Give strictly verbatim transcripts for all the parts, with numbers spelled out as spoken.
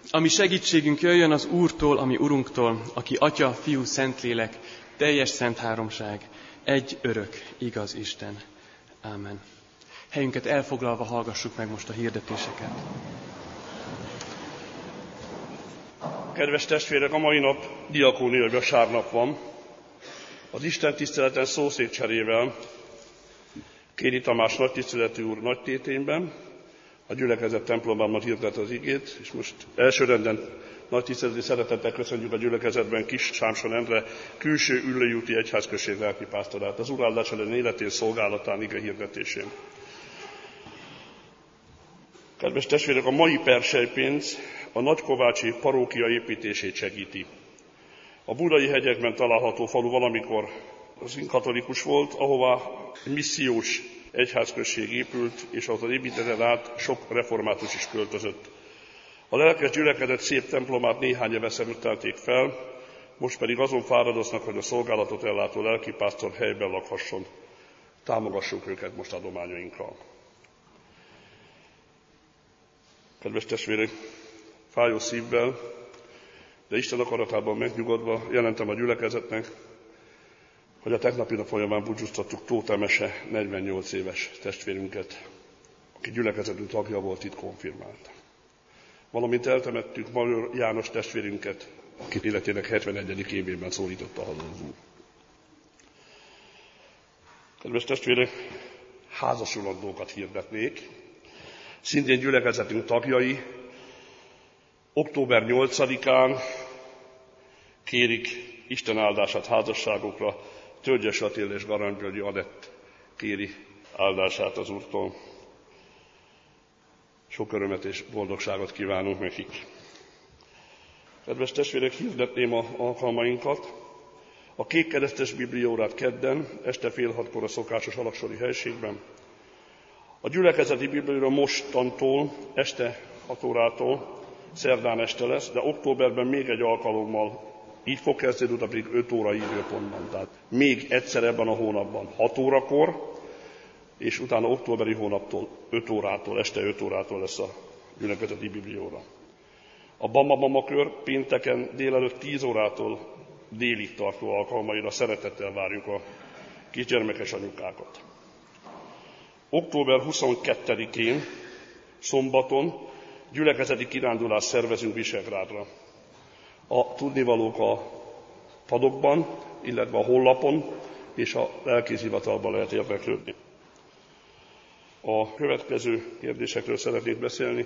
Ami segítségünk jöjjön az Úrtól, ami Urunktól, aki Atya, Fiú, Szentlélek, teljes szent háromság, egy örök, igaz Isten. Ámen. Helyünket elfoglalva hallgassuk meg most a hirdetéseket. Kedves testvérek, a mai nap diakóniai vasárnap van. Az Isten tiszteleten szószékcserével Kéri Tamás nagytiszteletű úr nagytétényben, a gyülekezet templomában hirdet az igét, és most elsőrenden nagy tiszteletű szeretettel köszönjük a gyülekezetben Kis Sámson Endre külső Üllői úti egyházközség lelkipásztorát, az Úr áldás ellen életén, szolgálatán, ige hirdetésén. Kedves testvérek, a mai perselypénz a nagykovácsi parókia építését segíti. A Budai hegyekben található falu valamikor az katolikus volt, ahová egy missziós egyházközség épült, és az építeten át sok református is költözött. A lelkes gyülekezet szép templomát néhány éve szemtelték fel, most pedig azon fáradoznak, hogy a szolgálatot ellátó lelkipásztor helyben lakhasson. Támogassuk őket most adományainkkal. Kedves testvérek, fájó szívvel, de Isten akaratában megnyugodva jelentem a gyülekezetnek, hogy a tegnapi nap folyamán búcsúztattuk Tóth Emese negyvennyolc éves testvérünket, aki gyülekezetünk tagja volt, itt konfirmált. Valamint eltemettük Major János testvérünket, aki életének hetvenegyedik évében szólította haza az Úr. Kedves testvérek, házasulandókat hirdetnék, szintén gyülekezetünk tagjai, október nyolcadikán kérik Isten áldását házasságokra, Tölgyes Attila és Garanygyörgyi Anett kéri áldását az Úrtól. Sok örömet és boldogságot kívánunk nekik. Kedves testvérek, hirdetném a alkalmainkat. A kékkeresztes bibliaórát kedden, este fél hatkor a szokásos alaksori helységben. A gyülekezeti bibliaóra mostantól, este hat órától, szerdán este lesz, de októberben még egy alkalommal, így fog kezdődni, utána pedig öt órai időpontban. Tehát még egyszer ebben a hónapban hat órakor, és utána októberi hónaptól öt órától, este öt órától lesz a gyülekezeti bibliaóra. A Bama-Bama kör pénteken délelőtt tíz órától délig tartó alkalmaira szeretettel várjuk a kisgyermekes anyukákat. október huszonkettedikén, szombaton gyülekezeti kirándulást szervezünk Visegrádra. A tudnivalók a padokban, illetve a honlapon és a lelkészhivatalban lehet érdeklődni. A következő kérdésekről szeretnék beszélni.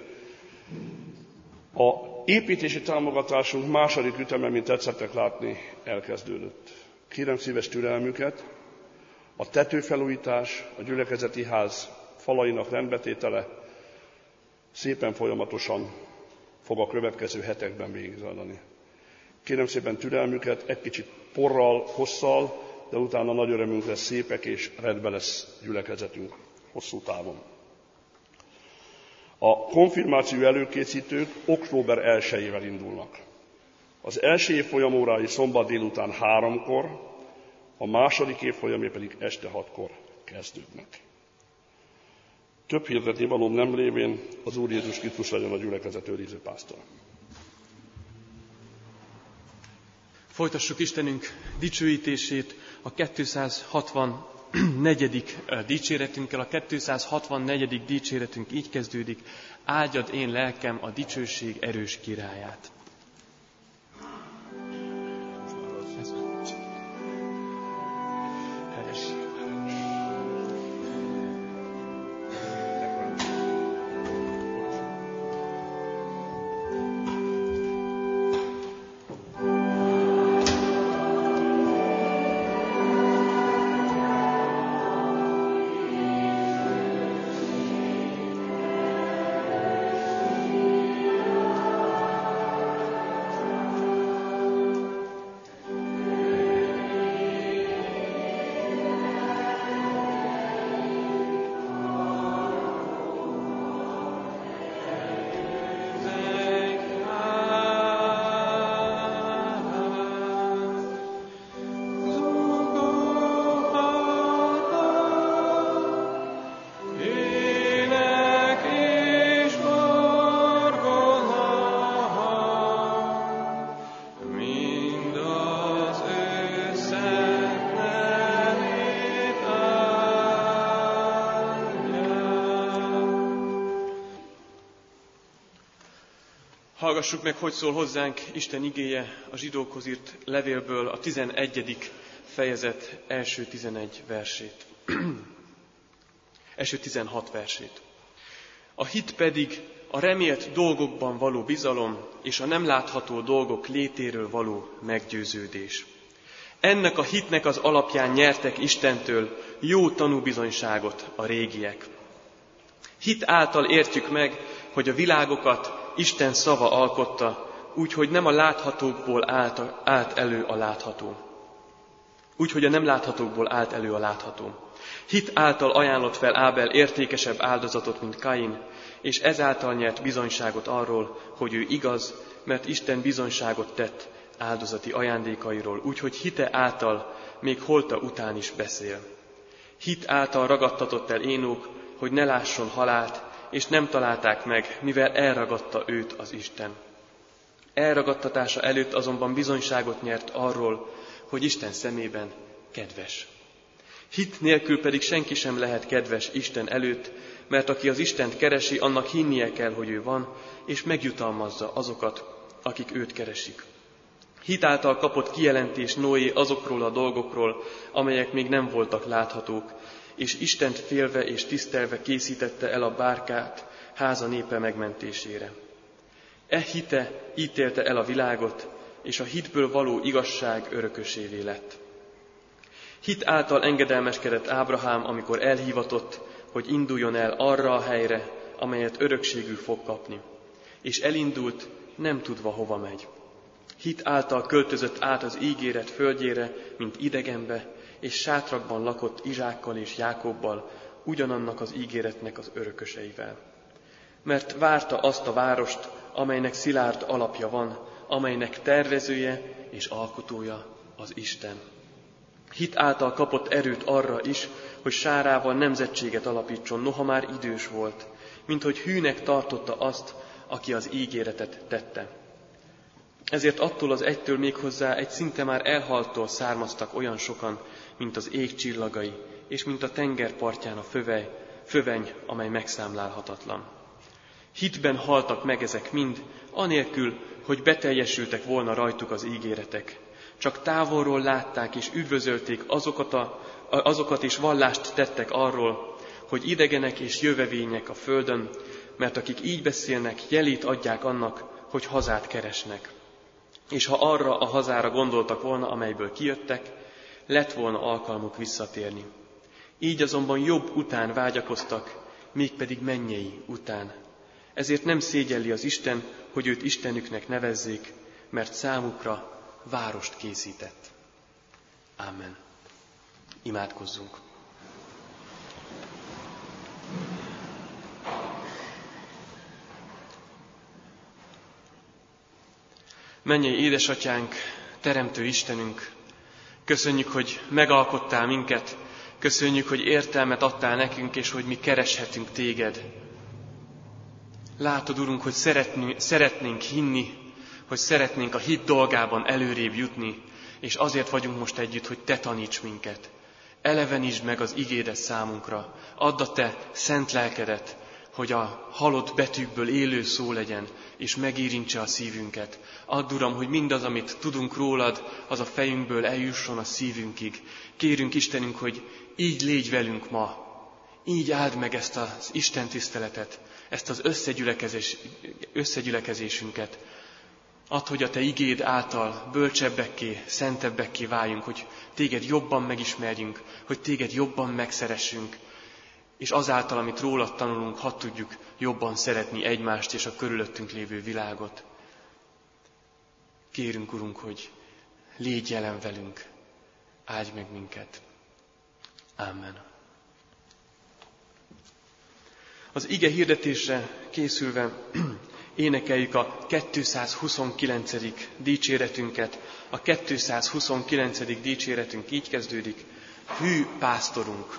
A építési támogatásunk második üteme, mint tetszettek látni, elkezdődött. Kérem szíves türelmüket, a tetőfelújítás, a gyülekezeti ház falainak rendbetétele szépen folyamatosan fog a következő hetekben végigzajlani. Kérem szépen türelmüket, egy kicsit porral, hosszal, de utána nagy örömünk lesz, szépek és rendben lesz gyülekezetünk hosszú távon. A konfirmáció előkészítők október elsejével indulnak. Az első évfolyam órái szombat délután háromkor, a második évfolyamé pedig este hatkor kezdődnek. Több hirdetni valóm nem lévén az Úr Jézus Krisztus legyen a gyülekezet őriző pásztor. Folytassuk Istenünk dicsőítését a kétszázhatvannegyedik dicséretünkkel. A kétszázhatvannegyedik dicséretünk így kezdődik: áldjad én lelkem a dicsőség erős királyát. Hallgassuk meg, hogy szól hozzánk Isten igéje a zsidókhoz írt levélből, a tizenegyedik fejezet első tizenegy versét. első tizenhat versét. A hit pedig a remélt dolgokban való bizalom és a nem látható dolgok létéről való meggyőződés. Ennek a hitnek az alapján nyertek Istentől jó tanúbizonyságot a régiek. Hit által értjük meg, hogy a világokat Isten szava alkotta, úgyhogy nem a láthatókból állt, állt elő a látható. Úgyhogy a nem láthatókból állt elő a látható. Hit által ajánlott fel Ábel értékesebb áldozatot, mint Kain, és ezáltal nyert bizonyságot arról, hogy ő igaz, mert Isten bizonyságot tett áldozati ajándékairól, úgyhogy hite által még holta után is beszél. Hit által ragadtatott el Énok, hogy ne lásson halált, és nem találták meg, mivel elragadta őt az Isten. Elragadtatása előtt azonban bizonyságot nyert arról, hogy Isten szemében kedves. Hit nélkül pedig senki sem lehet kedves Isten előtt, mert aki az Istent keresi, annak hinnie kell, hogy ő van, és megjutalmazza azokat, akik őt keresik. Hit által kapott kijelentés Noé azokról a dolgokról, amelyek még nem voltak láthatók, és Istent félve és tisztelve készítette el a bárkát háza népe megmentésére. E hite ítélte el a világot, és a hitből való igazság örökösévé lett. Hit által engedelmeskedett Ábrahám, amikor elhívatott, hogy induljon el arra a helyre, amelyet örökségül fog kapni. És elindult, nem tudva hova megy. Hit által költözött át az ígéret földjére, mint idegenbe, és sátrakban lakott Izsákkal és Jákobbal, ugyanannak az ígéretnek az örököseivel. Mert várta azt a várost, amelynek szilárd alapja van, amelynek tervezője és alkotója az Isten. Hit által kapott erőt arra is, hogy Sárával nemzetséget alapítson, noha már idős volt, mint hogy hűnek tartotta azt, aki az ígéretet tette. Ezért attól az egytől méghozzá egy szinte már elhalttól származtak olyan sokan, mint az ég csillagai, és mint a tenger partján a fövej, föveny, amely megszámlálhatatlan. Hitben haltak meg ezek mind, anélkül, hogy beteljesültek volna rajtuk az ígéretek. Csak távolról látták és üdvözölték azokat, a, azokat és vallást tettek arról, hogy idegenek és jövevények a földön, mert akik így beszélnek, jelét adják annak, hogy hazát keresnek. És ha arra a hazára gondoltak volna, amelyből kijöttek, lett volna alkalmuk visszatérni. Így azonban jobb után vágyakoztak, mégpedig mennyei után. Ezért nem szégyelli az Isten, hogy őt Istenüknek nevezzék, mert számukra várost készített. Ámen. Imádkozzunk. Mennyei édesatyánk, teremtő Istenünk, köszönjük, hogy megalkottál minket, köszönjük, hogy értelmet adtál nekünk, és hogy mi kereshetünk téged. Látod, Urunk, hogy szeretnénk, szeretnénk hinni, hogy szeretnénk a hit dolgában előrébb jutni, és azért vagyunk most együtt, hogy te taníts minket. Elevenítsd meg az igédet számunkra, add a te szent lelkedet, hogy a halott betűkből élő szó legyen, és megérintse a szívünket. Add, Uram, hogy mindaz, amit tudunk rólad, az a fejünkből eljusson a szívünkig. Kérünk, Istenünk, hogy így légy velünk ma, így áld meg ezt az Isten tiszteletet, ezt az összegyülekezés, összegyülekezésünket. Add, hogy a te igéd által bölcsebbekké, szentebbekké váljunk, hogy téged jobban megismerjünk, hogy téged jobban megszeressünk, és azáltal, amit rólad tanulunk, hadd tudjuk jobban szeretni egymást és a körülöttünk lévő világot. Kérünk, Urunk, hogy légy jelen velünk, áldj meg minket. Amen. Az ige hirdetésre készülve énekeljük a kétszázhuszonkilencedik dicséretünket. A kétszázhuszonkilencedik dicséretünk így kezdődik: Hű pásztorunk!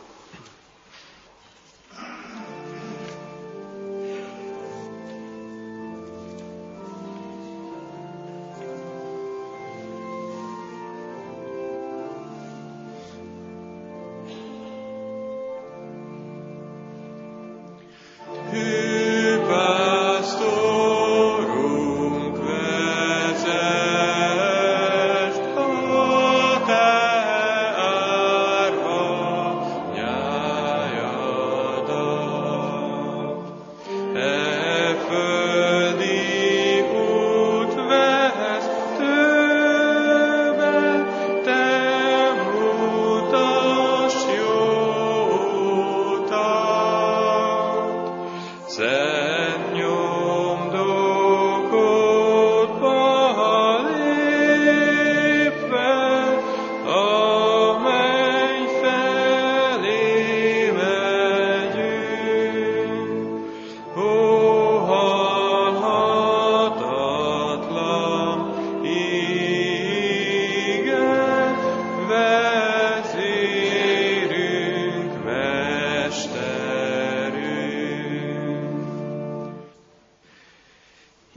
Hű pásztorunk,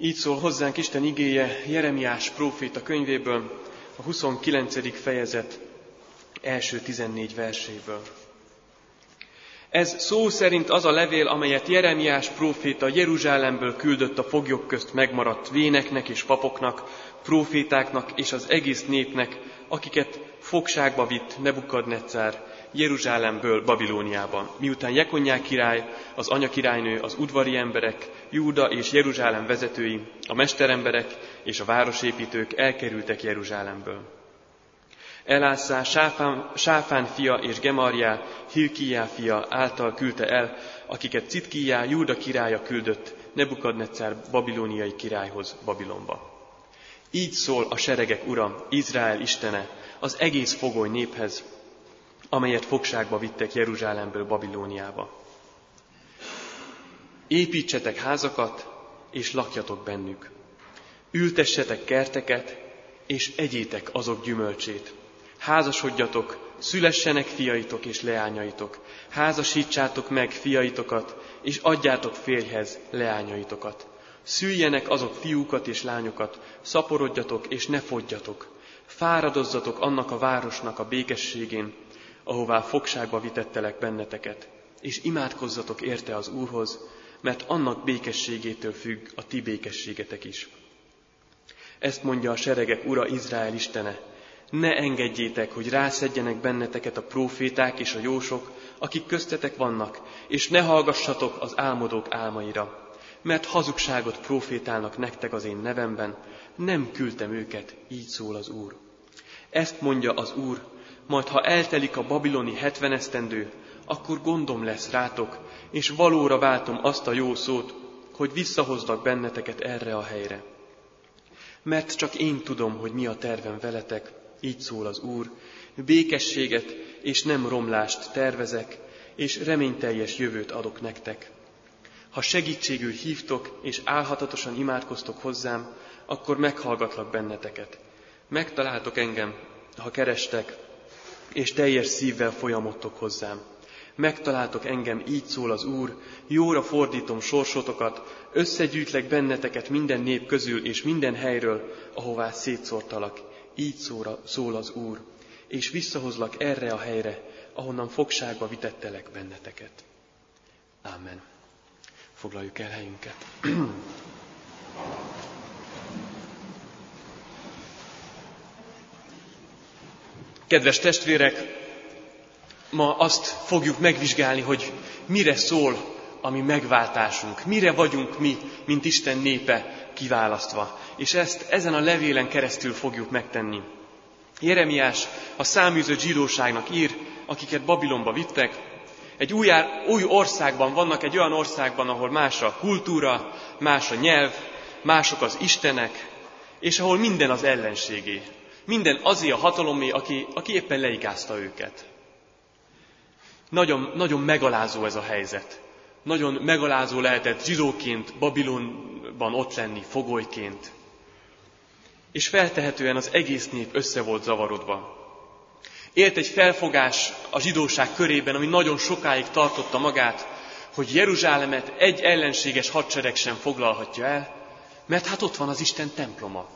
Így szól hozzánk Isten igéje Jeremiás próféta könyvéből, a huszonkilencedik fejezet első tizennégy verséből. Ez szó szerint az a levél, amelyet Jeremiás próféta Jeruzsálemből küldött a foglyok közt megmaradt véneknek és papoknak, prófétáknak és az egész népnek, akiket fogságba vitt Nebukadneccár Jeruzsálemből Babilóniában, miután Jekonnyá király, az anyakirálynő, az udvari emberek, Júda és Jeruzsálem vezetői, a mesteremberek és a városépítők elkerültek Jeruzsálemből. Elászá, Sáfán, Sáfán fia és Gemarjá, Hilkiá fia által küldte el, akiket Citkijá, Júda királya küldött Nebukadneccár babilóniai királyhoz Babilonba. Így szól a seregek ura, Izrael istene, az egész fogoly néphez, amelyet fogságba vittek Jeruzsálemből Babilóniába. Építsetek házakat, és lakjatok bennük. Ültessetek kerteket, és egyétek azok gyümölcsét. Házasodjatok, szülessenek fiaitok és leányaitok. Házasítsátok meg fiaitokat, és adjátok férjhez leányaitokat. Szüljenek azok fiúkat és lányokat, szaporodjatok és ne fogyjatok. Fáradozzatok annak a városnak a békességén, ahová fogságba vitettelek benneteket, és imádkozzatok érte az Úrhoz, mert annak békességétől függ a ti békességetek is. Ezt mondja a seregek ura, Izrael istene, ne engedjétek, hogy rászedjenek benneteket a próféták és a jósok, akik köztetek vannak, és ne hallgassatok az álmodók álmaira, mert hazugságot prófétálnak nektek az én nevemben, nem küldtem őket, így szól az Úr. Ezt mondja az Úr, majd ha eltelik a babiloni hetven esztendő, akkor gondom lesz rátok, és valóra váltom azt a jó szót, hogy visszahozlak benneteket erre a helyre. Mert csak én tudom, hogy mi a tervem veletek, így szól az Úr, békességet és nem romlást tervezek, és reményteljes jövőt adok nektek. Ha segítségül hívtok, és álhatatosan imádkoztok hozzám, akkor meghallgatlak benneteket. Megtaláltok engem, ha kerestek, és teljes szívvel folyamodtok hozzám. Megtaláltok engem, így szól az Úr, jóra fordítom sorsotokat, összegyűjtlek benneteket minden nép közül és minden helyről, ahová szétszórtalak, így szól az Úr, és visszahozlak erre a helyre, ahonnan fogságba vitettelek benneteket. Ámen. Foglaljuk el helyünket. Kedves testvérek, ma azt fogjuk megvizsgálni, hogy mire szól a mi megváltásunk, mire vagyunk mi, mint Isten népe kiválasztva. És ezt ezen a levélen keresztül fogjuk megtenni. Jeremiás a száműzött zsidóságnak ír, akiket Babilonba vittek. Egy új, új országban vannak, egy olyan országban, ahol más a kultúra, más a nyelv, mások az istenek, és ahol minden az ellenségé. Minden azé a hatalomé, aki, aki éppen leigázta őket. Nagyon, nagyon megalázó ez a helyzet. Nagyon megalázó lehetett zsidóként Babilonban ott lenni, fogolyként. És feltehetően az egész nép össze volt zavarodva. Élt egy felfogás a zsidóság körében, ami nagyon sokáig tartotta magát, hogy Jeruzsálemet egy ellenséges hadsereg sem foglalhatja el, mert hát ott van az Isten temploma.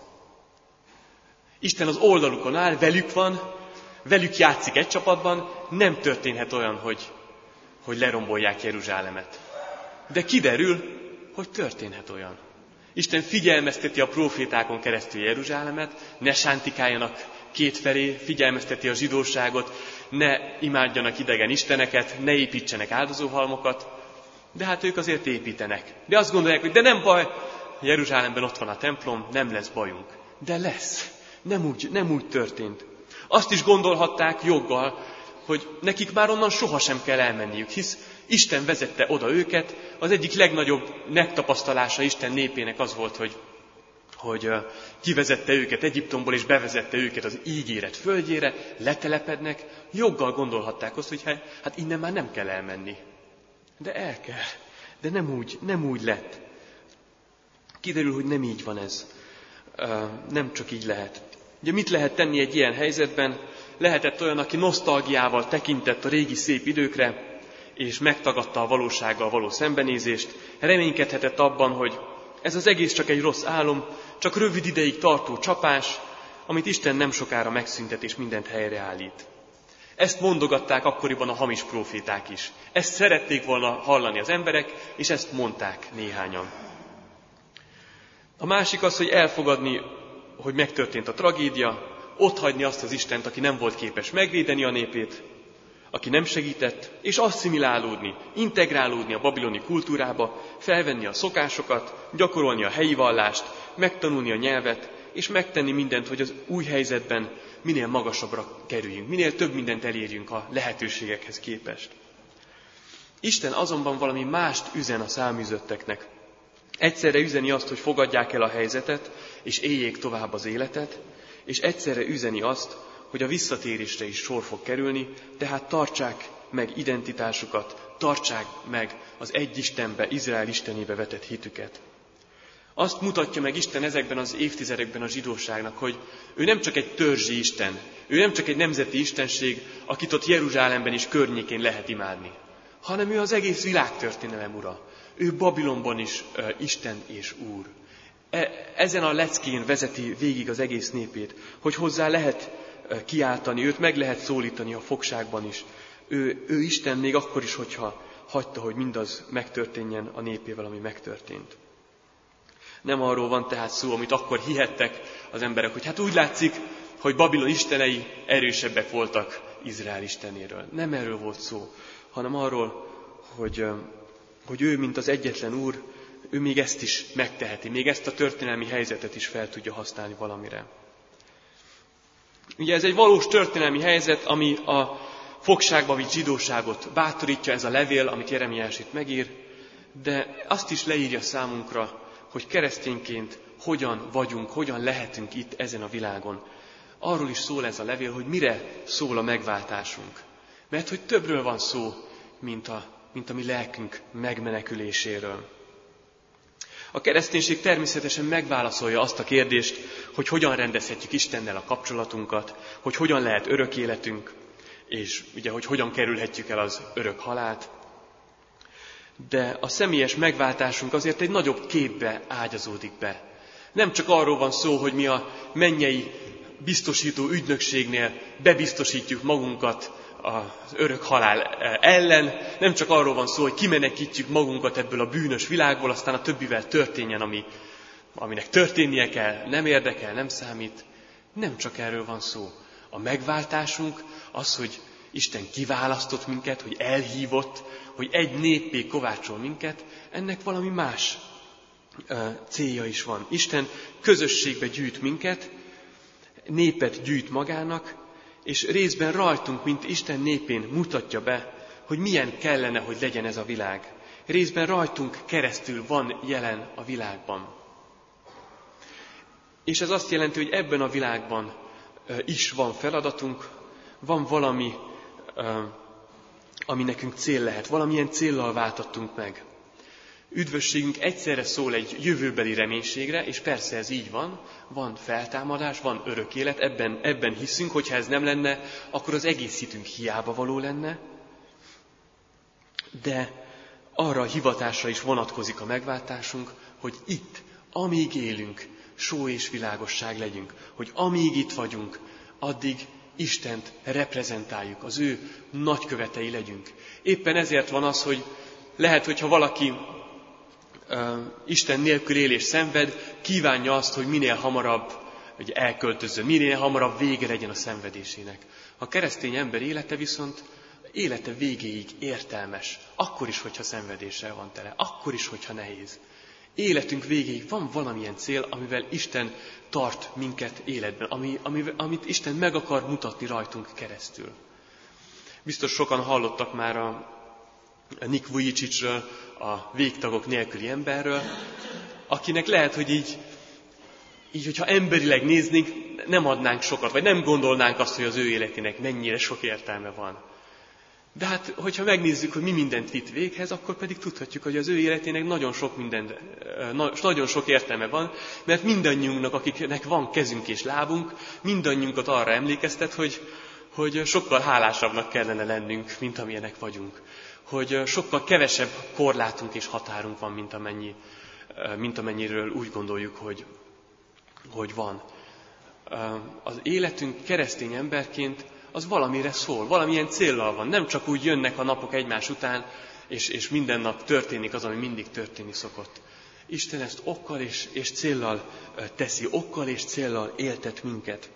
Isten az oldalukon áll, velük van, velük játszik egy csapatban, nem történhet olyan, hogy, hogy lerombolják Jeruzsálemet. De kiderül, hogy történhet olyan. Isten figyelmezteti a prófétákon keresztül Jeruzsálemet, ne sántikáljanak kétfelé, figyelmezteti a zsidóságot, ne imádjanak idegen isteneket, ne építsenek áldozóhalmokat, de hát ők azért építenek. De azt gondolják, hogy de nem baj, Jeruzsálemben ott van a templom, nem lesz bajunk. De lesz. Nem úgy, nem úgy történt. Azt is gondolhatták joggal, hogy nekik már onnan sohasem kell elmenniük, hisz Isten vezette oda őket. Az egyik legnagyobb megtapasztalása Isten népének az volt, hogy, hogy kivezette őket Egyiptomból, és bevezette őket az ígéret földjére, letelepednek. Joggal gondolhatták azt, hogy hát innen már nem kell elmenni. De el kell. De nem úgy, nem úgy lett. Kiderül, hogy nem így van ez. Nem csak így lehet. Ugye mit lehet tenni egy ilyen helyzetben? Lehetett olyan, aki nosztalgiával tekintett a régi szép időkre, és megtagadta a valósággal való szembenézést, reménykedhetett abban, hogy Ez az egész csak egy rossz álom, csak rövid ideig tartó csapás, amit Isten nem sokára megszüntet és mindent helyreállít. Ezt mondogatták akkoriban a hamis próféták is. Ezt szerették volna hallani az emberek, és ezt mondták néhányan. A másik az, hogy elfogadni, hogy megtörtént a tragédia, otthagyni azt az Istent, aki nem volt képes megvédeni a népét, aki nem segített, és asszimilálódni, integrálódni a babiloni kultúrába, felvenni a szokásokat, gyakorolni a helyi vallást, megtanulni a nyelvet, és megtenni mindent, hogy az új helyzetben minél magasabbra kerüljünk, minél több mindent elérjünk a lehetőségekhez képest. Isten azonban valami mást üzen a száműzötteknek. Egyszerre üzeni azt, hogy fogadják el a helyzetet, és éljék tovább az életet, és egyszerre üzeni azt, hogy a visszatérésre is sor fog kerülni, tehát tartsák meg identitásukat, tartsák meg az egy Istenbe, Izrael Istenébe vetett hitüket. Azt mutatja meg Isten ezekben az évtizedekben a zsidóságnak, hogy ő nem csak egy törzsi Isten, ő nem csak egy nemzeti istenség, akit ott Jeruzsálemben és környékén lehet imádni, hanem ő az egész világtörténelem ura. Ő Babilonban is uh, Isten és Úr. E, ezen a leckén vezeti végig az egész népét, hogy hozzá lehet uh, kiáltani, őt meg lehet szólítani a fogságban is. Ő, ő Isten még akkor is, hogyha hagyta, hogy mindaz megtörténjen a népével, ami megtörtént. Nem arról van tehát szó, amit akkor hihettek az emberek, hogy hát úgy látszik, hogy Babilon istenei erősebbek voltak Izrael istenéről. Nem erről volt szó, hanem arról, hogy, hogy ő, mint az egyetlen Úr, ő még ezt is megteheti, még ezt a történelmi helyzetet is fel tudja használni valamire. Ugye ez egy valós történelmi helyzet, ami a fogságba vitt zsidóságot bátorítja, ez a levél, amit Jeremiás itt megír, de azt is leírja számunkra, hogy keresztényként hogyan vagyunk, hogyan lehetünk itt ezen a világon. Arról is szól ez a levél, hogy mire szól a megváltásunk. Mert hogy többről van szó, mint a, mint a mi lelkünk megmeneküléséről. A kereszténység természetesen megválaszolja azt a kérdést, hogy hogyan rendezhetjük Istennel a kapcsolatunkat, hogy hogyan lehet örök életünk, és ugye, hogy hogyan kerülhetjük el az örök halált. De a személyes megváltásunk azért egy nagyobb képbe ágyazódik be. Nem csak arról van szó, hogy mi a mennyei biztosító ügynökségnél bebiztosítjuk magunkat az örök halál ellen, nem csak arról van szó, hogy kimenekítjük magunkat ebből a bűnös világból, aztán a többivel történjen, ami, aminek történnie kell, nem érdekel, nem számít. Nem csak erről van szó. A megváltásunk az, hogy Isten kiválasztott minket, hogy elhívott, hogy egy néppé kovácsol minket, ennek valami más uh, célja is van. Isten közösségbe gyűjt minket, népet gyűjt magának, és részben rajtunk, mint Isten népén mutatja be, hogy milyen kellene, hogy legyen ez a világ. Részben rajtunk keresztül van jelen a világban. És ez azt jelenti, hogy ebben a világban uh, is van feladatunk, van valami, uh, ami nekünk cél lehet, valamilyen céllal váltattunk meg. Üdvösségünk egyszerre szól egy jövőbeli reménységre, és persze ez így van, van feltámadás, van örök élet, ebben, ebben hiszünk, hogyha ez nem lenne, akkor az egész hitünk hiába való lenne, de arra a hivatásra is vonatkozik a megváltásunk, hogy itt, amíg élünk, só és világosság legyünk, hogy amíg itt vagyunk, addig Istent reprezentáljuk, az ő nagykövetei legyünk. Éppen ezért van az, hogy lehet, hogyha valaki uh, Isten nélkül él és szenved, kívánja azt, hogy minél hamarabb hogy elköltözzön, minél hamarabb vége legyen a szenvedésének. A keresztény ember élete viszont élete végéig értelmes, akkor is, hogyha szenvedéssel van tele, akkor is, hogyha nehéz. Életünk végéig van valamilyen cél, amivel Isten tart minket életben, ami, amit Isten meg akar mutatni rajtunk keresztül. Biztos sokan hallottak már a, a Nick Vujicicről, a végtagok nélküli emberről, akinek lehet, hogy így, így, hogyha emberileg néznénk, nem adnánk sokat, vagy nem gondolnánk azt, hogy az ő életének mennyire sok értelme van. De hát, hogyha megnézzük, hogy mi mindent vitt véghez, akkor pedig tudhatjuk, hogy az ő életének nagyon sok, minden, nagyon sok értelme van, mert mindannyiunknak, akiknek van kezünk és lábunk, mindannyiunkat arra emlékeztet, hogy, hogy sokkal hálásabbnak kellene lennünk, mint amilyenek vagyunk. Hogy sokkal kevesebb korlátunk és határunk van, mint amennyi mint amennyiről úgy gondoljuk, hogy, hogy van. Az életünk keresztény emberként az valamire szól, valamilyen céllal van. Nem csak úgy jönnek a napok egymás után, és, és minden nap történik az, ami mindig történni szokott. Isten ezt okkal és, és céllal teszi, okkal és céllal éltet minket.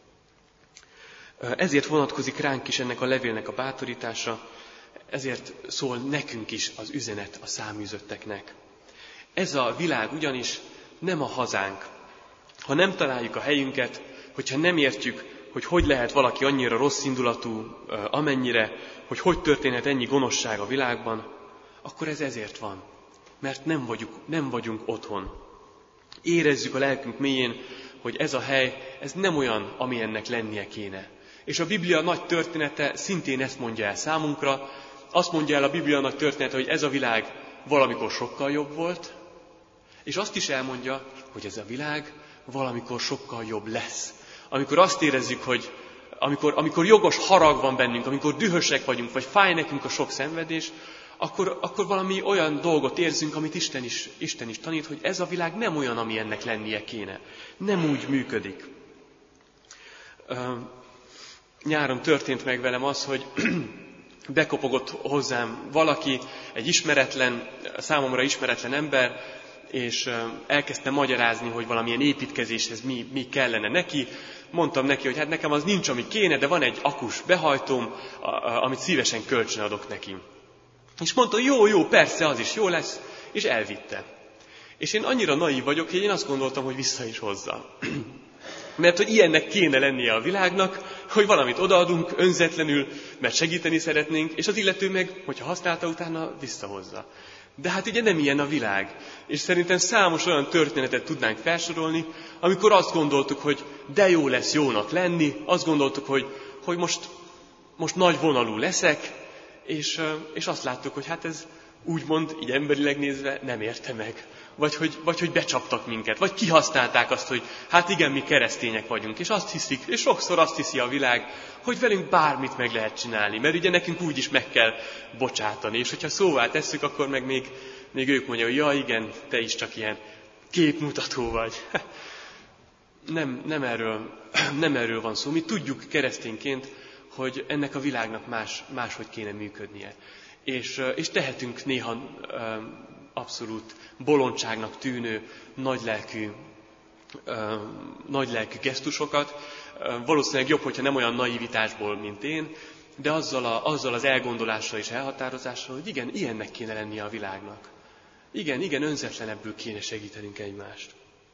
Ezért vonatkozik ránk is ennek a levélnek a bátorítása, ezért szól nekünk is az üzenet a száműzötteknek. Ez a világ ugyanis nem a hazánk. Ha nem találjuk a helyünket, hogyha nem értjük, hogy hogy lehet valaki annyira rossz indulatú, amennyire, hogy hogy történhet ennyi gonoszság a világban, akkor ez ezért van. Mert nem vagyunk, nem vagyunk otthon. Érezzük a lelkünk mélyén, hogy ez a hely, ez nem olyan, ami ennek lennie kéne. És a Biblia nagy története szintén ezt mondja el számunkra. Azt mondja el a Biblia nagy története, hogy ez a világ valamikor sokkal jobb volt, és azt is elmondja, hogy ez a világ valamikor sokkal jobb lesz. Amikor azt érezzük, hogy amikor, amikor jogos harag van bennünk, amikor dühösek vagyunk, vagy fáj nekünk a sok szenvedés, akkor, akkor valami olyan dolgot érzünk, amit Isten is, Isten is tanít, hogy ez a világ nem olyan, ami ennek lennie kéne. Nem úgy működik. Nyáron történt meg velem az, hogy bekopogott hozzám valaki, egy ismeretlen, számomra ismeretlen ember, és elkezdte magyarázni, hogy valamilyen építkezéshez mi, mi kellene neki. Mondtam neki, hogy hát nekem az nincs, ami kéne, de van egy akus behajtóm, amit szívesen kölcsönadok neki. És mondta, jó, jó, persze, az is jó lesz, és elvitte. És én annyira naív vagyok, hogy én azt gondoltam, hogy vissza is hozza. Mert hogy ilyennek kéne lennie a világnak, hogy valamit odaadunk önzetlenül, mert segíteni szeretnénk, és az illető meg, hogyha használta, utána visszahozza. De hát ugye nem ilyen a világ. És szerintem számos olyan történetet tudnánk felsorolni, amikor azt gondoltuk, hogy de jó lesz jónak lenni, azt gondoltuk, hogy, hogy most, most nagy vonalú leszek, és, és azt láttuk, hogy hát ez úgymond, így emberileg nézve nem érte meg. Vagy hogy, vagy hogy becsaptak minket, vagy kihasználták azt, hogy hát igen, mi keresztények vagyunk, és azt hiszik, és sokszor azt hiszi a világ, hogy velünk bármit meg lehet csinálni, mert ugye nekünk úgyis meg kell bocsátani, és hogyha szóvá tesszük, akkor meg még, még ők mondják, hogy ja igen, te is csak ilyen képmutató vagy. Nem, nem, erről, nem erről van szó. Mi tudjuk keresztényként, hogy ennek a világnak más, máshogy kéne működnie. És, és tehetünk néha abszolút bolondságnak tűnő, nagylelkű, nagylelkű gesztusokat. Valószínűleg jobb, hogyha nem olyan naivitásból, mint én, de azzal, a, azzal az elgondolással és elhatározással, hogy igen, ilyennek kéne lennie a világnak. Igen, igen, önzetlenebbül kéne segítenünk egymást.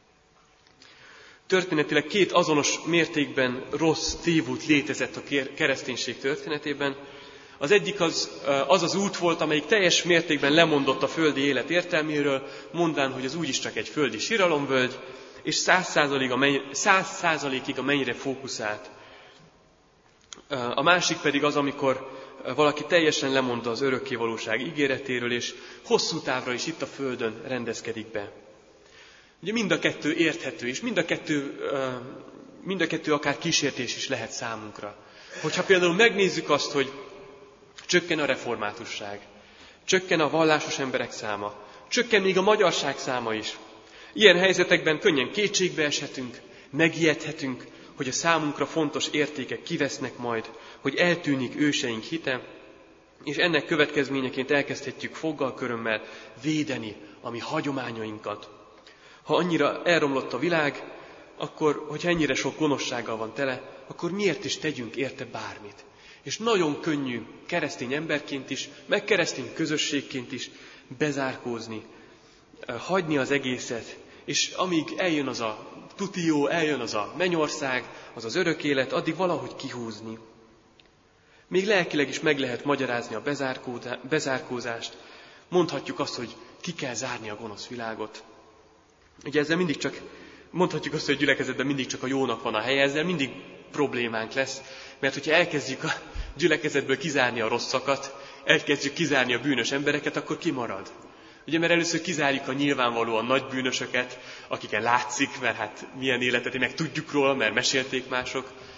Történetileg két azonos mértékben rossz tévút létezett a kereszténység történetében. Az egyik az, az az út volt, amelyik teljes mértékben lemondott a földi élet értelméről, mondván, hogy az úgyis csak egy földi siralomvölgy, és száz százalékig a mennyire fókuszált. A másik pedig az, amikor valaki teljesen lemond az örökkévalóság ígéretéről, és hosszú távra is itt a földön rendezkedik be. Ugye mind a kettő érthető, és mind a kettő, mind a kettő akár kísértés is lehet számunkra. Hogyha például megnézzük azt, hogy csökken a reformátusság, csökken a vallásos emberek száma, csökken még a magyarság száma is. Ilyen helyzetekben könnyen kétségbe eshetünk, megijedhetünk, hogy a számunkra fontos értékek kivesznek majd, hogy eltűnik őseink hite, és ennek következményeként elkezdhetjük foggal körömmel védeni a mi hagyományainkat. Ha annyira elromlott a világ, akkor, hogyha ennyire sok gonoszsággal van tele, akkor miért is tegyünk érte bármit? És nagyon könnyű keresztény emberként is, meg keresztény közösségként is bezárkózni, hagyni az egészet, és amíg eljön az a tutió, eljön az a mennyország, az az örök élet, addig valahogy kihúzni. Még lelkileg is meg lehet magyarázni a bezárkózást, mondhatjuk azt, hogy ki kell zárni a gonosz világot. Ugye ezzel mindig csak, mondhatjuk azt, hogy gyülekezetben mindig csak a jónak van a helye, ezzel mindig problémánk lesz, mert hogyha elkezdjük a gyülekezetből kizárni a rosszakat, elkezdjük kizárni a bűnös embereket, akkor ki marad? Ugye, mert először kizárjuk a nyilvánvalóan nagy bűnösöket, akiken látszik, mert hát milyen életet meg tudjuk róla, mert mesélték mások.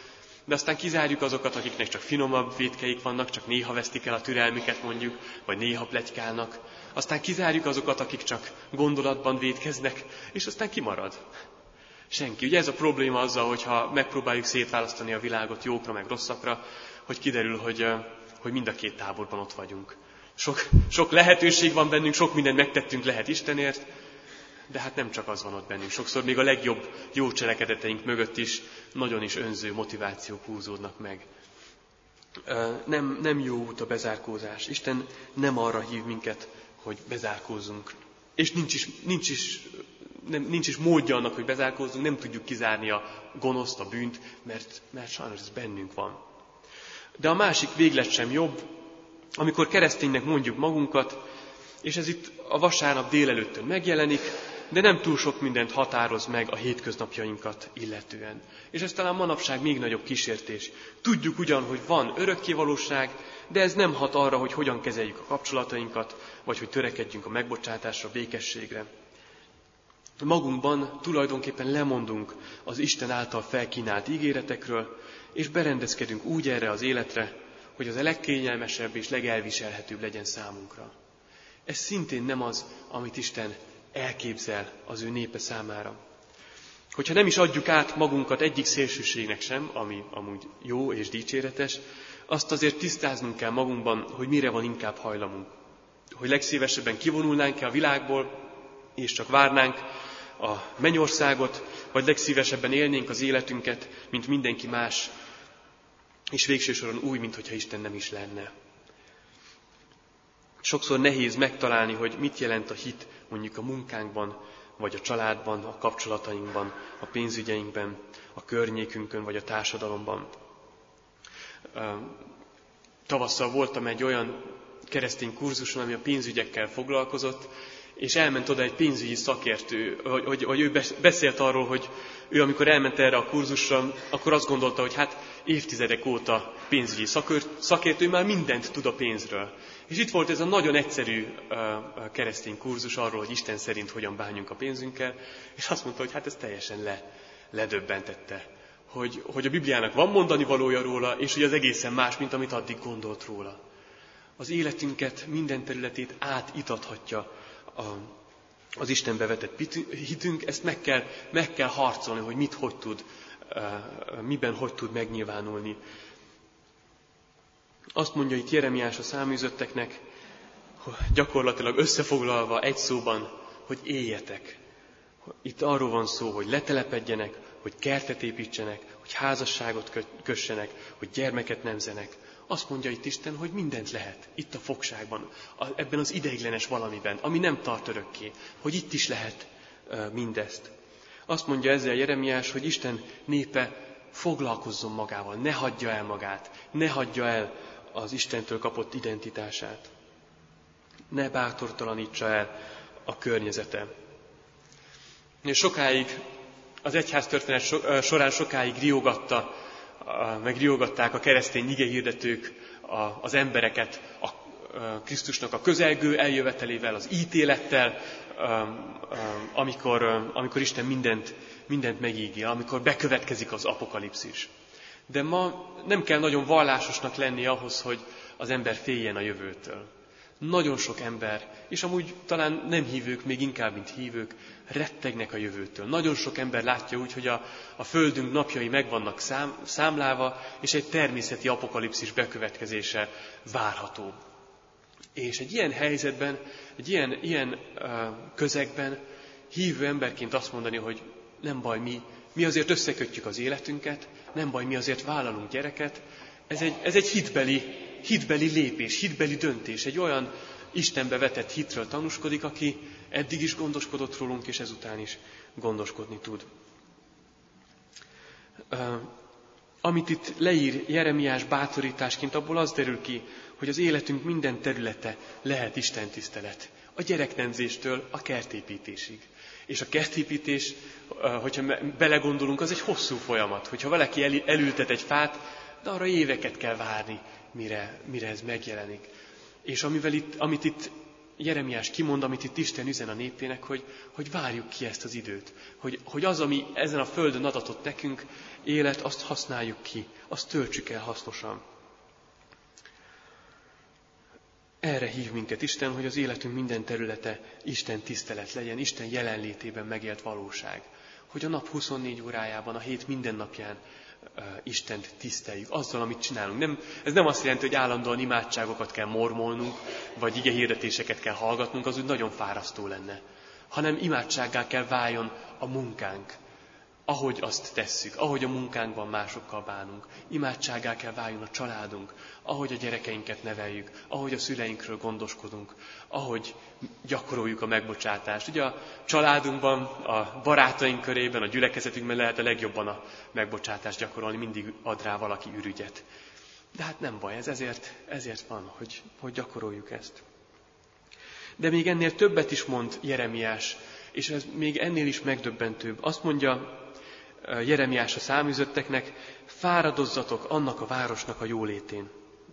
De aztán kizárjuk azokat, akiknek csak finomabb vétkeik vannak, csak néha vesztik el a türelmüket mondjuk, vagy néha pletykálnak. Aztán kizárjuk azokat, akik csak gondolatban vétkeznek, és aztán kimarad. Senki. Ugye ez a probléma azzal, hogyha megpróbáljuk szétválasztani a világot jókra meg rosszakra, hogy kiderül, hogy, hogy mind a két táborban ott vagyunk. Sok, sok lehetőség van bennünk, sok mindent megtettünk lehet Istenért, de hát nem csak az van ott bennünk. Sokszor még a legjobb jó cselekedeteink mögött is nagyon is önző motivációk húzódnak meg. Nem, nem jó út a bezárkózás. Isten nem arra hív minket, hogy bezárkózzunk. És nincs is, nincs is, nem, nincs is módja annak, hogy bezárkózzunk, nem tudjuk kizárni a gonoszt, a bűnt, mert, mert sajnos ez bennünk van. De a másik véglet sem jobb, amikor kereszténynek mondjuk magunkat, és ez itt a vasárnap délelőttön megjelenik, de nem túl sok mindent határoz meg a hétköznapjainkat illetően. És ez talán manapság még nagyobb kísértés. Tudjuk ugyan, hogy van örökkévalóság, de ez nem hat arra, hogy hogyan kezeljük a kapcsolatainkat, vagy hogy törekedjünk a megbocsátásra, békességre. Magunkban tulajdonképpen lemondunk az Isten által felkínált ígéretekről, és berendezkedünk úgy erre az életre, hogy az a legkényelmesebb és legelviselhetőbb legyen számunkra. Ez szintén nem az, amit Isten elképzel az ő népe számára. Hogyha nem is adjuk át magunkat egyik szélsőségnek sem, ami amúgy jó és dicséretes, azt azért tisztáznunk kell magunkban, hogy mire van inkább hajlamunk. Hogy legszívesebben kivonulnánk-e a világból, és csak várnánk a mennyországot, vagy legszívesebben élnénk az életünket, mint mindenki más, és végső soron úgy, mintha Isten nem is lenne. Sokszor nehéz megtalálni, hogy mit jelent a hit mondjuk a munkánkban, vagy a családban, a kapcsolatainkban, a pénzügyeinkben, a környékünkön, vagy a társadalomban. Tavasszal voltam egy olyan keresztény kurzuson, ami a pénzügyekkel foglalkozott, és elment oda egy pénzügyi szakértő, hogy, hogy, hogy ő beszélt arról, hogy ő amikor elment erre a kurzusra, akkor azt gondolta, hogy hát évtizedek óta pénzügyi szakértő, már mindent tud a pénzről. És itt volt ez a nagyon egyszerű uh, keresztény kurzus arról, hogy Isten szerint hogyan bánjunk a pénzünkkel, és azt mondta, hogy hát ez teljesen le, ledöbbentette, hogy, hogy a Bibliának van mondani valója róla, és hogy az egészen más, mint amit addig gondolt róla. Az életünket, minden területét átitathatja a, az Istenbe vetett hitünk, ezt meg kell, meg kell harcolni, hogy mit, hogy tud, uh, miben, hogy tud megnyilvánulni. Azt mondja itt Jeremiás a száműzötteknek, gyakorlatilag összefoglalva egy szóban, hogy éljetek. Itt arról van szó, hogy letelepedjenek, hogy kertet építsenek, hogy házasságot kössenek, hogy gyermeket nemzenek. Azt mondja itt Isten, hogy mindent lehet, itt a fogságban, ebben az ideiglenes valamiben, ami nem tart örökké, hogy itt is lehet mindezt. Azt mondja ezzel Jeremiás, hogy Isten népe foglalkozzon magával, ne hagyja el magát, ne hagyja el az Istentől kapott identitását. Ne bátortalanítsa el a környezete. És sokáig, az egyháztörténet során sokáig riogatta, meg riogatták a keresztény igehirdetők az embereket a Krisztusnak a közelgő eljövetelével, az ítélettel, amikor, amikor Isten mindent, mindent megígér, amikor bekövetkezik az apokalipszis. De ma nem kell nagyon vallásosnak lenni ahhoz, hogy az ember féljen a jövőtől. Nagyon sok ember, és amúgy talán nem hívők, még inkább, mint hívők, rettegnek a jövőtől. Nagyon sok ember látja úgy, hogy a, a földünk napjai meg vannak szám, számlálva, és egy természeti apokalipszis bekövetkezése várható. És egy ilyen helyzetben, egy ilyen, ilyen uh, közegben hívő emberként azt mondani, hogy nem baj, mi, mi azért összekötjük az életünket, nem baj, mi azért vállalunk gyereket, ez egy, ez egy hitbeli, hitbeli lépés, hitbeli döntés, egy olyan Istenbe vetett hitről tanúskodik, aki eddig is gondoskodott rólunk, és ezután is gondoskodni tud. Uh, amit itt leír Jeremiás bátorításként, abból az derül ki, hogy az életünk minden területe lehet istentisztelet. A gyereknemzéstől a kertépítésig. És a kertépítés, hogyha belegondolunk, az egy hosszú folyamat. Hogyha valaki elültet egy fát, de arra éveket kell várni, mire, mire ez megjelenik. És amivel itt, amit itt Jeremiás kimond, amit itt Isten üzen a népének, hogy, hogy várjuk ki ezt az időt. Hogy, hogy az, ami ezen a földön adatott nekünk, élet, azt használjuk ki, azt töltsük el hasznosan. Erre hív minket Isten, hogy az életünk minden területe Isten tisztelet legyen, Isten jelenlétében megélt valóság. Hogy a nap huszonnégy órájában, a hét minden napján uh, Istent tiszteljük, azzal, amit csinálunk. Nem, ez nem azt jelenti, hogy állandóan imádságokat kell mormolnunk, vagy igehirdetéseket kell hallgatnunk, az úgy nagyon fárasztó lenne. Hanem imádsággá kell váljon a munkánk, ahogy azt tesszük, ahogy a munkánkban másokkal bánunk. Imádsággá kell váljon a családunk, ahogy a gyerekeinket neveljük, ahogy a szüleinkről gondoskodunk, ahogy gyakoroljuk a megbocsátást. Ugye a családunkban, a barátaink körében, a gyülekezetünkben lehet a legjobban a megbocsátást gyakorolni, mindig ad rá valaki ürügyet. De hát nem baj, ez ezért, ezért van, hogy, hogy gyakoroljuk ezt. De még ennél többet is mond Jeremiás, és ez még ennél is megdöbbentőbb. Azt mondja Jeremiás a száműzötteknek, fáradozzatok annak a városnak a jólétén.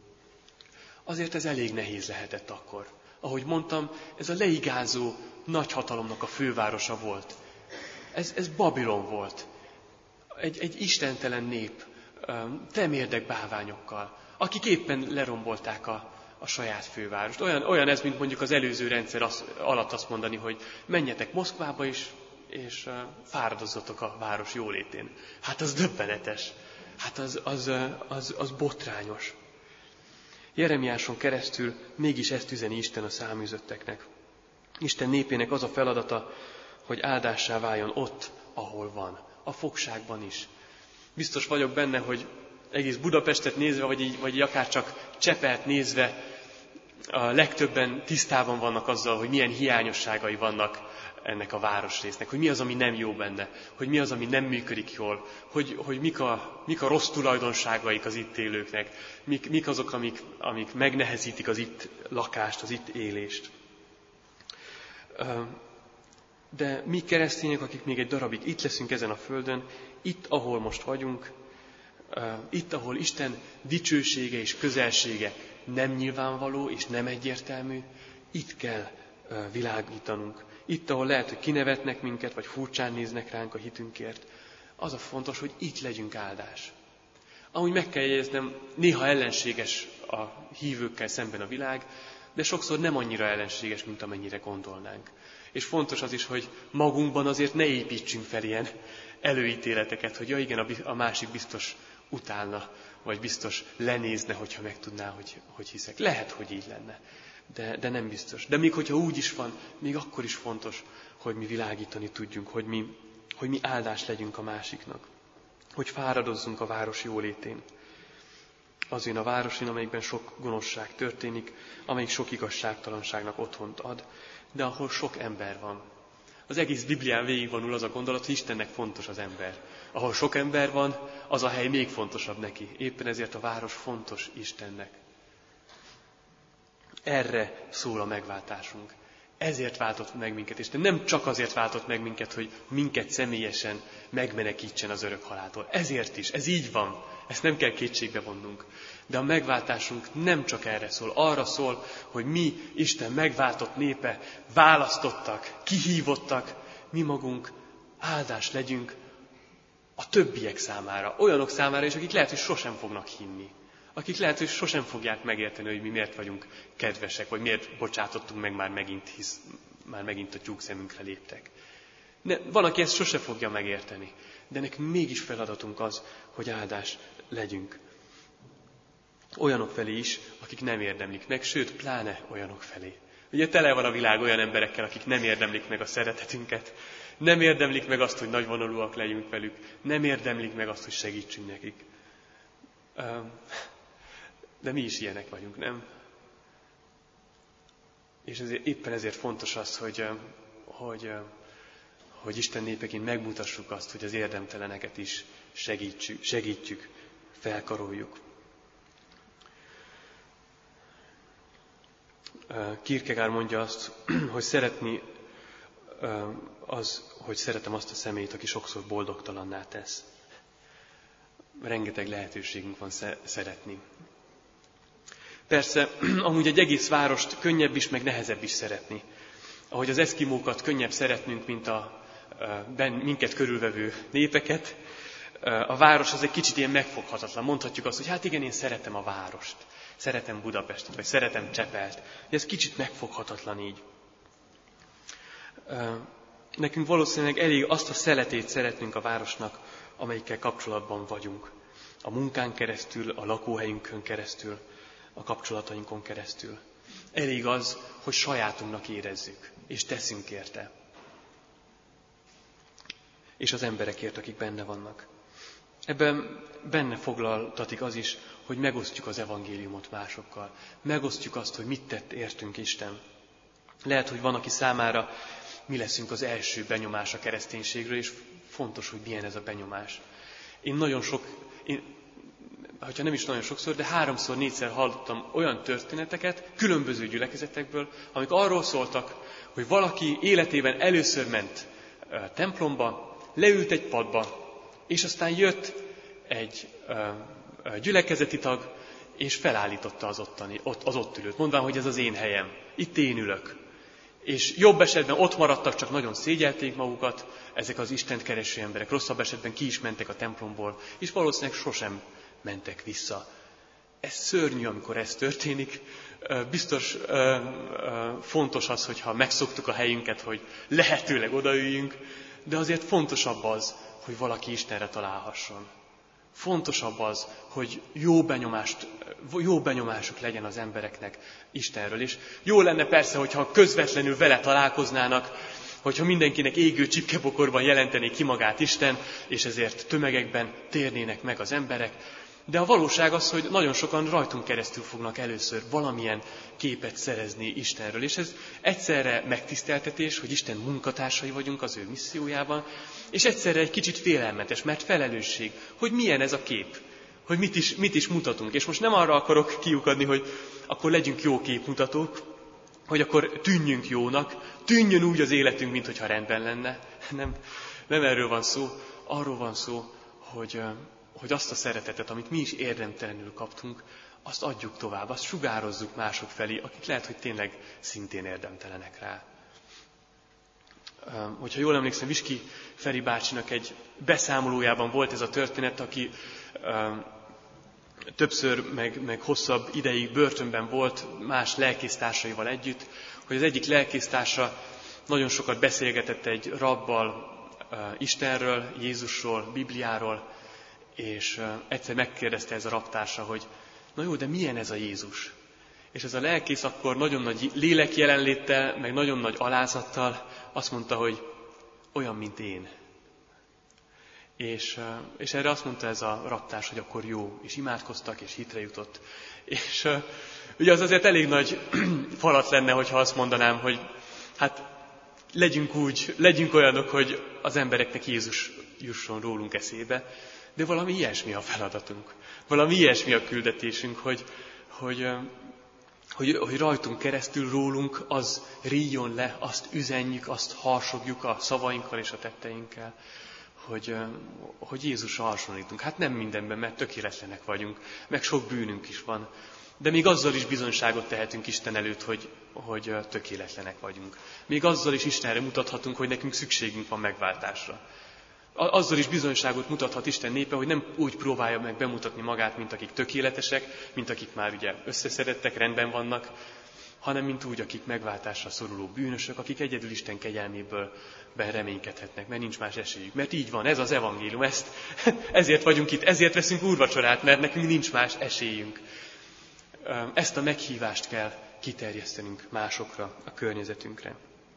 Azért ez elég nehéz lehetett akkor. Ahogy mondtam, ez a leigázó nagyhatalomnak a fővárosa volt. Ez, ez Babilon volt. Egy, egy istentelen nép, temérdek báványokkal, akik éppen lerombolták a, a saját fővárost. Olyan, olyan ez, mint mondjuk az előző rendszer az, alatt azt mondani, hogy menjetek Moszkvába is, és uh, fáradozzatok a város jólétén. Hát az döbbenetes. Hát az, az, az, az botrányos. Jeremiáson keresztül mégis ezt üzeni Isten a száműzötteknek. Isten népének az a feladata, hogy áldássá váljon ott, ahol van. A fogságban is. Biztos vagyok benne, hogy egész Budapestet nézve, vagy, így, vagy így akár csak Csepelt nézve, a legtöbben tisztában vannak azzal, hogy milyen hiányosságai vannak ennek a városrésznek, hogy mi az, ami nem jó benne, hogy mi az, ami nem működik jól, hogy, hogy mik, a, mik a rossz tulajdonságaik az itt élőknek, mik, mik azok, amik, amik megnehezítik az itt lakást, az itt élést. De mi keresztények, akik még egy darabig itt leszünk ezen a földön, itt, ahol most vagyunk, itt, ahol Isten dicsősége és közelsége nem nyilvánvaló és nem egyértelmű, itt kell világítanunk. Itt, ahol lehet, hogy kinevetnek minket, vagy furcsán néznek ránk a hitünkért, az a fontos, hogy itt legyünk áldás. Amúgy meg kell jegyeznem, néha ellenséges a hívőkkel szemben a világ, de sokszor nem annyira ellenséges, mint amennyire gondolnánk. És fontos az is, hogy magunkban azért ne építsünk fel ilyen előítéleteket, hogy ja igen, a másik biztos utálna, vagy biztos lenézne, hogyha megtudná, hogy, hogy hiszek. Lehet, hogy így lenne, de, de nem biztos. De még hogyha úgy is van, még akkor is fontos, hogy mi világítani tudjunk, hogy mi, hogy mi áldás legyünk a másiknak. Hogy fáradozzunk a város jólétén. Azon a városin, amelyikben sok gonoszság történik, amelyik sok igazságtalanságnak otthont ad, de ahol sok ember van. Az egész Biblián végigvonul az a gondolat, hogy Istennek fontos az ember. Ahol sok ember van, az a hely még fontosabb neki. Éppen ezért a város fontos Istennek. Erre szól a megváltásunk. Ezért váltott meg minket Isten. Nem csak azért váltott meg minket, hogy minket személyesen megmenekítsen az örök haláltól. Ezért is, ez így van. Ezt nem kell kétségbe vonnunk. De a megváltásunk nem csak erre szól. Arra szól, hogy mi, Isten megváltott népe, választottak, kihívottak, mi magunk áldás legyünk a többiek számára. Olyanok számára is, akik lehet, hogy sosem fognak hinni. Akik lehet, hogy sosem fogják megérteni, hogy mi miért vagyunk kedvesek, vagy miért bocsátottunk meg már megint, hisz már megint a tyúk szemünkre léptek. Ne, van, aki ezt sose fogja megérteni, de nekünk mégis feladatunk az, hogy áldás legyünk. Olyanok felé is, akik nem érdemlik meg, sőt, pláne olyanok felé. Ugye tele van a világ olyan emberekkel, akik nem érdemlik meg a szeretetünket, nem érdemlik meg azt, hogy nagyvonalúak legyünk velük, nem érdemlik meg azt, hogy segítsünk nekik. De mi is ilyenek vagyunk, nem? És ezért, éppen ezért fontos az, hogy, hogy, hogy Isten népeként megmutassuk azt, hogy az érdemteleneket is segítsük, segítjük, felkaroljuk. Kierkegaard mondja azt, hogy szeretni az, hogy szeretem azt a személyt, aki sokszor boldogtalanná tesz. Rengeteg lehetőségünk van szeretni. Persze, amúgy egy egész várost könnyebb is, meg nehezebb is szeretni. Ahogy az eszkimókat könnyebb szeretnünk, mint a ben, minket körülvevő népeket, a város az egy kicsit ilyen megfoghatatlan. Mondhatjuk azt, hogy hát igen, én szeretem a várost, szeretem Budapestet, vagy szeretem Csepelt. Ez kicsit megfoghatatlan így. Nekünk valószínűleg elég azt a szeletét szeretnünk a városnak, amelyikkel kapcsolatban vagyunk. A munkán keresztül, a lakóhelyünkön keresztül, a kapcsolatainkon keresztül. Elég az, hogy sajátunknak érezzük, és teszünk érte. És az emberekért, akik benne vannak. Ebben benne foglaltatik az is, hogy megosztjuk az evangéliumot másokkal. Megosztjuk azt, hogy mit tett értünk Isten. Lehet, hogy van, aki számára mi leszünk az első benyomás a kereszténységről, és fontos, hogy milyen ez a benyomás. Én nagyon sok, én, hogyha nem is nagyon sokszor, de háromszor, négyszer hallottam olyan történeteket, különböző gyülekezetekből, amik arról szóltak, hogy valaki életében először ment templomba, leült egy padba, és aztán jött egy gyülekezeti tag, és felállította az, ottani, ott, az ott ülőt, mondván, hogy ez az én helyem, itt én ülök. És jobb esetben ott maradtak, csak nagyon szégyelték magukat ezek az Istent kereső emberek. Rosszabb esetben ki is mentek a templomból, és valószínűleg sosem mentek vissza. Ez szörnyű, amikor ez történik. Biztos fontos az, hogyha megszoktuk a helyünket, hogy lehetőleg odaüljünk, de azért fontosabb az, hogy valaki Istenre találhasson. Fontosabb az, hogy jó, benyomást, jó benyomásuk legyen az embereknek Istenről. És jó lenne persze, hogyha közvetlenül vele találkoznának, hogyha mindenkinek égő csipkebokorban jelentené ki magát Isten, és ezért tömegekben térnének meg az emberek. De a valóság az, hogy nagyon sokan rajtunk keresztül fognak először valamilyen képet szerezni Istenről. És ez egyszerre megtiszteltetés, hogy Isten munkatársai vagyunk az ő missziójában, és egyszerre egy kicsit félelmetes, mert felelősség, hogy milyen ez a kép, hogy mit is, mit is mutatunk. És most nem arra akarok kiukadni, hogy akkor legyünk jó képmutatók, hogy akkor tűnjünk jónak, tűnjön úgy az életünk, mintha rendben lenne. Nem, nem erről van szó, arról van szó, hogy... hogy azt a szeretetet, amit mi is érdemtelenül kaptunk, azt adjuk tovább, azt sugározzuk mások felé, akik lehet, hogy tényleg szintén érdemtelenek rá. Hogyha jól emlékszem, Viski Feri bácsinak egy beszámolójában volt ez a történet, aki többször, meg, meg hosszabb ideig börtönben volt más lelkésztársaival együtt, hogy az egyik lelkésztársa nagyon sokat beszélgetett egy rabbal Istenről, Jézusról, Bibliáról, és egyszer megkérdezte ez a rabtársa, hogy na jó, de milyen ez a Jézus? És ez a lelkész akkor nagyon nagy lélek jelenléttel, meg nagyon nagy alázattal azt mondta, hogy olyan, mint én. És, és erre azt mondta ez a rabtárs, hogy akkor jó, és imádkoztak, és hitre jutott. És ugye az azért elég nagy falat lenne, hogyha azt mondanám, hogy hát legyünk úgy, legyünk olyanok, hogy az embereknek Jézus jusson rólunk eszébe. De valami ilyesmi a feladatunk, valami ilyesmi a küldetésünk, hogy, hogy, hogy, hogy rajtunk keresztül rólunk az ríjon le, azt üzenjük, azt harsogjuk a szavainkkal és a tetteinkkel, hogy, hogy Jézusra hasonlítunk. Hát nem mindenben, mert tökéletlenek vagyunk, meg sok bűnünk is van, de még azzal is bizonyságot tehetünk Isten előtt, hogy, hogy tökéletlenek vagyunk. Még azzal is Istenre mutathatunk, hogy nekünk szükségünk van megváltásra. Azzal is bizonyságot mutathat Isten népe, hogy nem úgy próbálja meg bemutatni magát, mint akik tökéletesek, mint akik már ugye összeszedettek, rendben vannak, hanem mint úgy, akik megváltásra szoruló bűnösök, akik egyedül Isten kegyelméből reménykedhetnek, mert nincs más esélyük. Mert így van, ez az evangélium, ezt, ezért vagyunk itt, ezért veszünk úrvacsorát, mert nekünk nincs más esélyünk. Ezt a meghívást kell kiterjesztenünk másokra, a környezetünkre.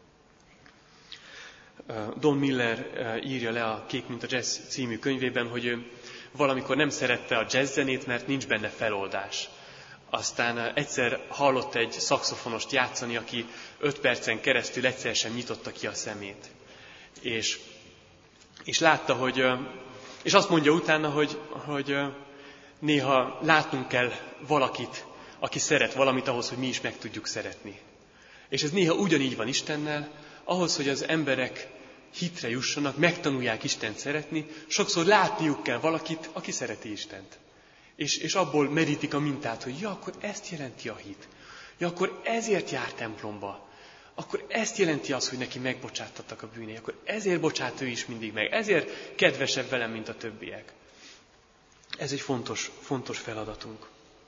Don Miller írja le a Kék mint a jazz című könyvében, hogy ő valamikor nem szerette a jazz zenét, mert nincs benne feloldás. Aztán egyszer hallott egy szaxofonost játszani, aki öt percen keresztül egyszer sem nyitotta ki a szemét. És, és látta, hogy, és azt mondja utána, hogy, hogy néha látnunk kell valakit, aki szeret valamit ahhoz, hogy mi is meg tudjuk szeretni. És ez néha ugyanígy van Istennel, ahhoz, hogy az emberek hitre jussanak, megtanulják Istent szeretni, sokszor látniuk kell valakit, aki szereti Istent. és, és abból merítik a mintát, hogy ja, akkor ezt jelenti a hit. Ja, akkor ezért jár templomba. Akkor ezt jelenti az, hogy neki megbocsáttattak a bűnei. Akkor ezért bocsát ő is mindig meg. Ezért kedvesebb velem, mint a többiek. Ez egy fontos, fontos feladatunk.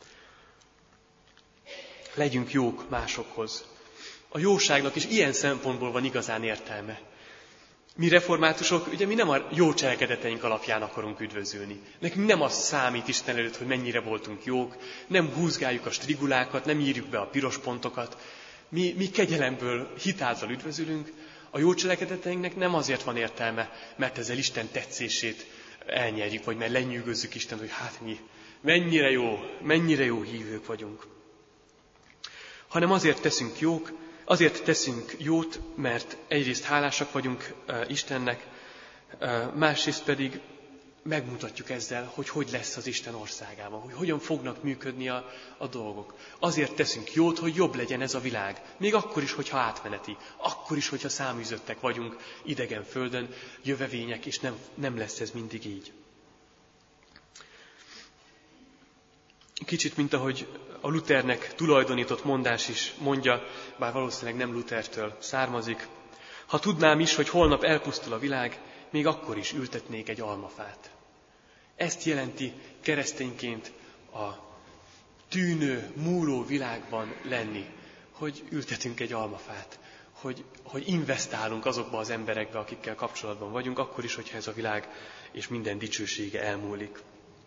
Legyünk jók másokhoz. A jóságnak is ilyen szempontból van igazán értelme. Mi reformátusok, ugye mi nem a jó cselekedeteink alapján akarunk üdvözülni. Nekünk nem az számít Isten előtt, hogy mennyire voltunk jók, nem húzgáljuk a strigulákat, nem írjuk be a piros pontokat. Mi, mi kegyelemből, hitáltal üdvözülünk. A jó cselekedeteinknek nem azért van értelme, mert ezzel Isten tetszését elnyerjük, vagy mert lenyűgözzük Istent, hogy hát mi mennyire jó, mennyire jó hívők vagyunk. Hanem azért teszünk jók, azért teszünk jót, mert egyrészt hálásak vagyunk uh, Istennek, uh, másrészt pedig megmutatjuk ezzel, hogy hogy lesz az Isten országában, hogy hogyan fognak működni a, a dolgok. Azért teszünk jót, hogy jobb legyen ez a világ. Még akkor is, hogyha átmeneti, akkor is, hogyha száműzöttek vagyunk idegen földön, jövevények, és nem, nem lesz ez mindig így. Kicsit, mint ahogy a Luthernek tulajdonított mondás is mondja, bár valószínűleg nem Luthertől származik. Ha tudnám is, hogy holnap elpusztul a világ, még akkor is ültetnék egy almafát. Ezt jelenti keresztényként a tűnő, múló világban lenni, hogy ültetünk egy almafát, hogy, hogy investálunk azokba az emberekbe, akikkel kapcsolatban vagyunk, akkor is, hogyha ez a világ és minden dicsősége elmúlik.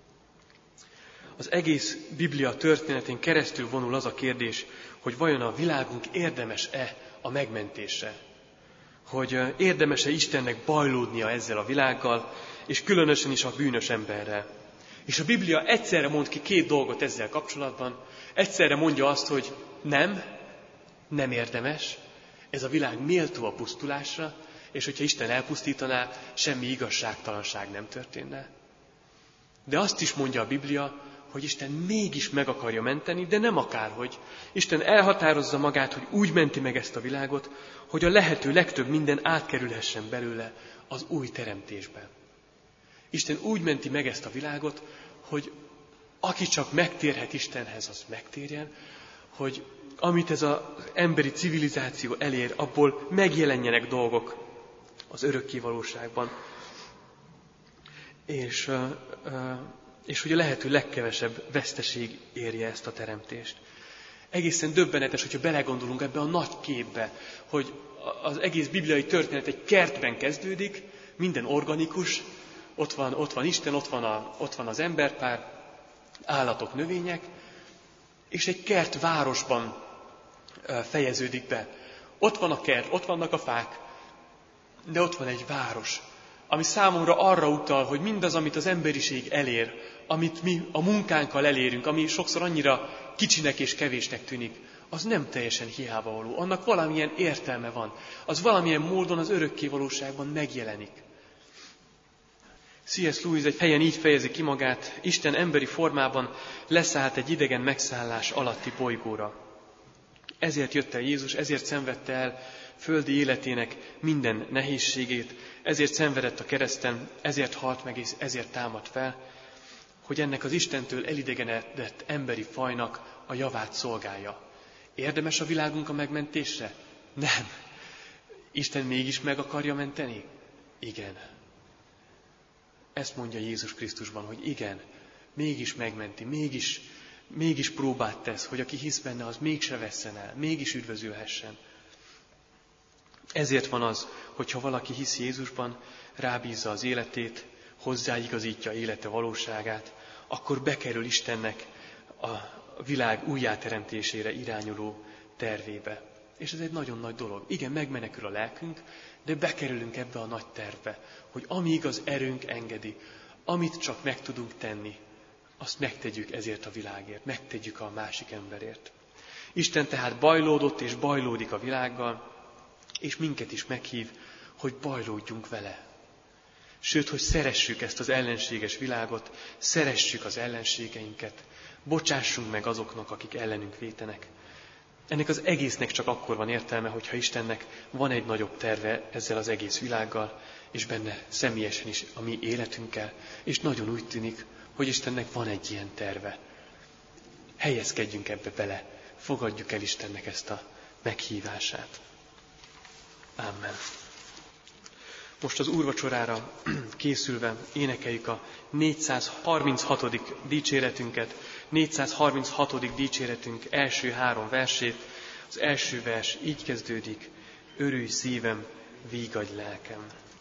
Az egész Biblia történetén keresztül vonul az a kérdés, hogy vajon a világunk érdemes-e a megmentésre? Hogy érdemes-e Istennek bajlódnia ezzel a világgal, és különösen is a bűnös emberrel. És a Biblia egyszerre mond ki két dolgot ezzel kapcsolatban. Egyszerre mondja azt, hogy nem, nem érdemes, ez a világ méltó a pusztulásra, és hogyha Isten elpusztítaná, semmi igazságtalanság nem történne. De azt is mondja a Biblia, hogy Isten mégis meg akarja menteni, de nem akárhogy. Isten elhatározza magát, hogy úgy menti meg ezt a világot, hogy a lehető legtöbb minden átkerülhessen belőle az új teremtésben. Isten úgy menti meg ezt a világot, hogy aki csak megtérhet Istenhez, az megtérjen, hogy amit ez az emberi civilizáció elér, abból megjelenjenek dolgok az örökké valóságban. És... Uh, uh, és hogy a lehető legkevesebb veszteség érje ezt a teremtést. Egészen döbbenetes, hogyha belegondolunk ebbe a nagy képbe, hogy az egész bibliai történet egy kertben kezdődik, minden organikus, ott van, ott van Isten, ott van, a, ott van az emberpár, állatok, növények, és egy kert városban fejeződik be. Ott van a kert, ott vannak a fák, de ott van egy város, ami számomra arra utal, hogy mindaz, amit az emberiség elér, amit mi a munkánkkal elérünk, ami sokszor annyira kicsinek és kevésnek tűnik, az nem teljesen hiába való. Annak valamilyen értelme van. Az valamilyen módon az örökké valóságban megjelenik. C S Lewis egy helyen így fejezi ki magát, Isten emberi formában leszállt egy idegen megszállás alatti bolygóra. Ezért jött el Jézus, ezért szenvedte el földi életének minden nehézségét, ezért szenvedett a kereszten, ezért halt meg és ezért támadt fel, hogy ennek az Istentől elidegenedett emberi fajnak a javát szolgálja. Érdemes a világunk a megmentésre? Nem. Isten mégis meg akarja menteni? Igen. Ezt mondja Jézus Krisztusban, hogy igen, mégis megmenti, mégis, mégis próbát tesz, hogy aki hisz benne, az mégse vesszen el, mégis üdvözülhessen. Ezért van az, hogyha valaki hisz Jézusban, rábízza az életét, hozzáigazítja élete valóságát, akkor bekerül Istennek a világ újjáteremtésére irányuló tervébe. És ez egy nagyon nagy dolog. Igen, megmenekül a lelkünk, de bekerülünk ebbe a nagy tervbe, hogy amíg az erőnk engedi, amit csak meg tudunk tenni, azt megtegyük ezért a világért, megtegyük a másik emberért. Isten tehát bajlódott és bajlódik a világgal, és minket is meghív, hogy bajlódjunk vele. Sőt, hogy szeressük ezt az ellenséges világot, szeressük az ellenségeinket, bocsássunk meg azoknak, akik ellenünk vétenek. Ennek az egésznek csak akkor van értelme, hogyha Istennek van egy nagyobb terve ezzel az egész világgal, és benne személyesen is a mi életünkkel, és nagyon úgy tűnik, hogy Istennek van egy ilyen terve. Helyezkedjünk ebbe bele, fogadjuk el Istennek ezt a meghívását. Amen. Most az úrvacsorára készülve énekeljük a négyszázharminchatodik dicséretünket, négyszázharminchatodik dicséretünk első három versét. Az első vers így kezdődik: örülj szívem, vígadj lelkem.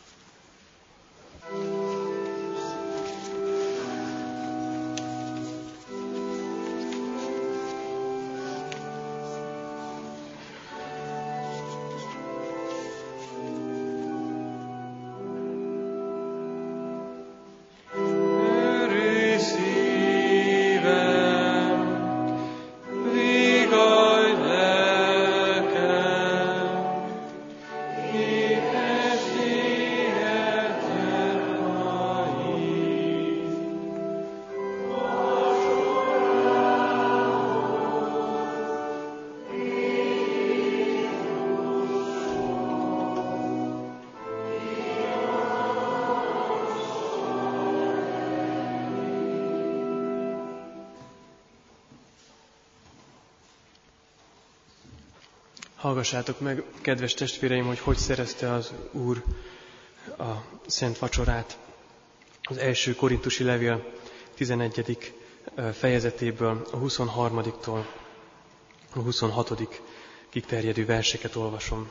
Hallgassátok meg, kedves testvéreim, hogy hogy szerezte az Úr a Szent Vacsorát. Az első korintusi levél tizenegyedik fejezetéből, a huszonharmadiktól a huszonhatodikig terjedő verseket olvasom.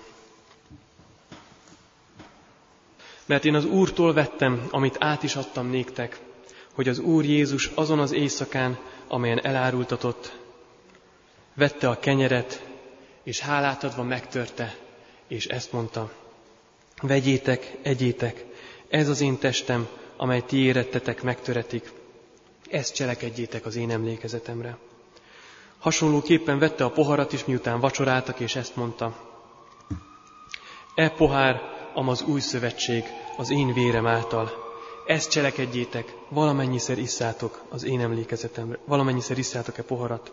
Mert én az Úrtól vettem, amit át is adtam néktek, hogy az Úr Jézus azon az éjszakán, amelyen elárultatott, vette a kenyeret, és hálát adva megtörte, és ezt mondta: vegyétek, egyétek, ez az én testem, amely ti érettetek megtöretik, ezt cselekedjétek az én emlékezetemre. Hasonlóképpen vette a poharat is, miután vacsoráltak, és ezt mondta: e pohár, amaz új szövetség az én vérem által, ezt cselekedjétek, valamennyiszer isszátok az én emlékezetemre, valamennyiszer isszátok e poharat.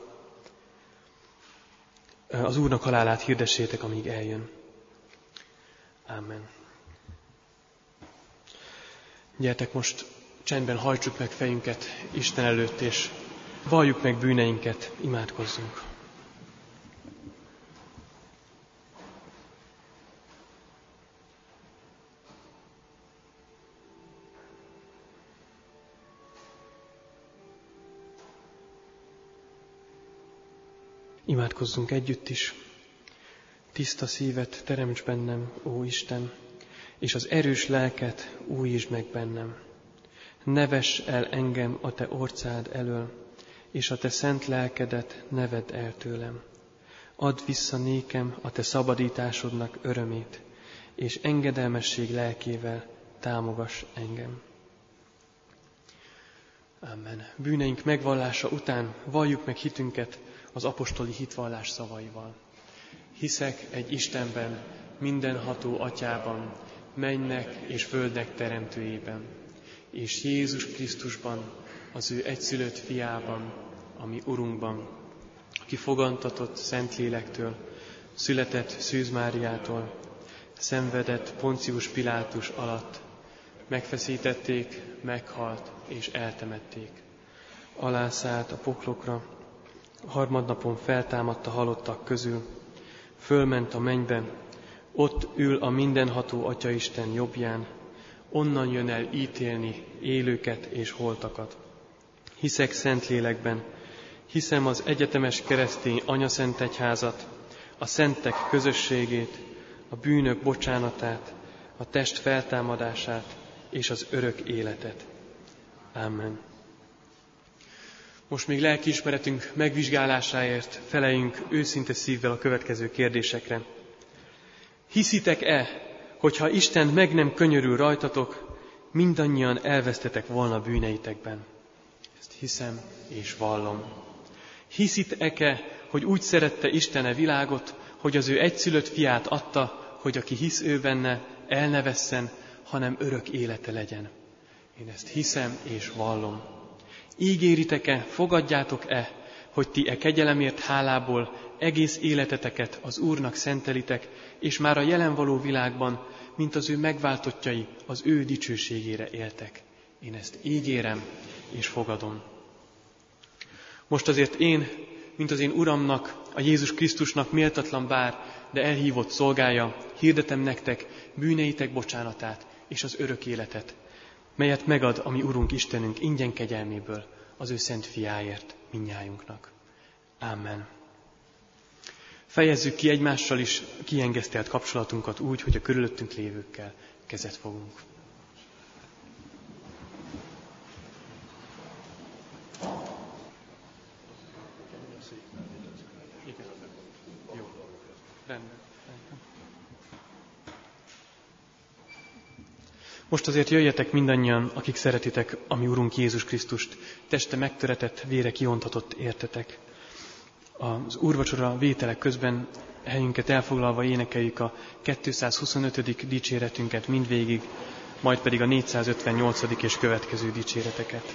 Az Úrnak halálát hirdessétek, amíg eljön. Amen. Gyertek most, csendben hajtsuk meg fejünket Isten előtt, és valljuk meg bűneinket, imádkozzunk. Imádkozzunk együtt is. Tiszta szívet teremts bennem, ó Isten, és az erős lelket újítsd meg bennem. Ne vess el engem a te orcád elől, és a te szent lelkedet ne vedd el tőlem. Add vissza nékem a te szabadításodnak örömét, és engedelmesség lelkével támogass engem. Amen. Bűneink megvallása után valljuk meg hitünket az apostoli hitvallás szavaival. Hiszek egy Istenben, mindenható Atyában, mennek és földnek teremtőjében, és Jézus Krisztusban, az ő egyszülött fiában, ami Urunkban, aki fogantatott Szentlélektől, született Szűz Máriától, szenvedett Poncius Pilátus alatt, megfeszítették, meghalt és eltemették. Alászállt a poklokra, a harmadnapon feltámadt a halottak közül, fölment a mennybe, ott ül a mindenható Atyaisten jobbján, onnan jön el ítélni élőket és holtakat. Hiszek Szentlélekben, hiszem az egyetemes keresztény anyaszentegyházat, a szentek közösségét, a bűnök bocsánatát, a test feltámadását és az örök életet. Amen. Most még lelkiismeretünk megvizsgálásáért feleljünk őszinte szívvel a következő kérdésekre. Hiszitek-e, hogyha Isten meg nem könyörül rajtatok, mindannyian elvesztetek volna bűneitekben? Ezt hiszem és vallom. Hiszitek-e, hogy úgy szerette Isten a világot, hogy az ő egyszülött fiát adta, hogy aki hisz ő benne, el ne vesszen, hanem örök élete legyen? Én ezt hiszem és vallom. Ígéritek-e, fogadjátok-e, hogy ti e kegyelemért hálából egész életeteket az Úrnak szentelitek, és már a jelen való világban, mint az ő megváltottjai, az ő dicsőségére éltek? Én ezt ígérem és fogadom. Most azért én, mint az én Uramnak, a Jézus Krisztusnak méltatlan bár, de elhívott szolgája, hirdetem nektek bűneitek bocsánatát és az örök életet, melyet megad a mi Urunk Istenünk ingyen kegyelméből az ő szent fiáért mindnyájunknak. Amen. Fejezzük ki egymással is kiengesztelt kapcsolatunkat úgy, hogy a körülöttünk lévőkkel kezet fogunk. Most azért jöjjetek mindannyian, akik szeretitek a mi Urunk Jézus Krisztust, teste megtöretett, vére kiontatott értetek. Az úrvacsora vételek közben helyünket elfoglalva énekeljük a kétszázhuszonötödik dicséretünket mindvégig, majd pedig a négyszázötvennyolcadik és következő dicséreteket.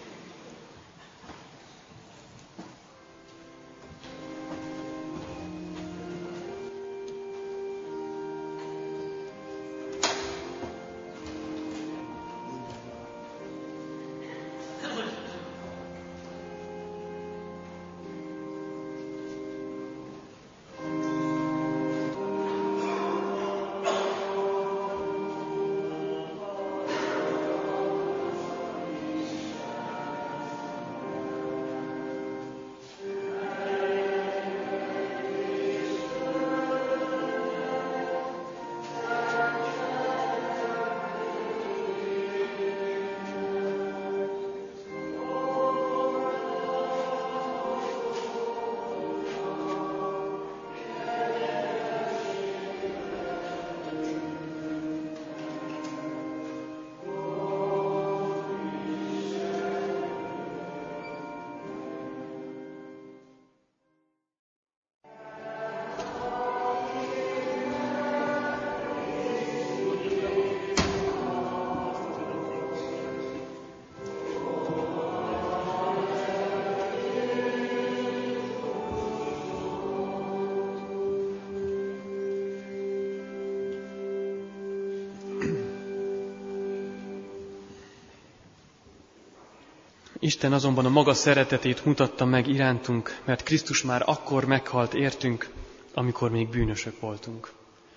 Isten azonban a maga szeretetét mutatta meg irántunk, mert Krisztus már akkor meghalt értünk, amikor még bűnösök voltunk.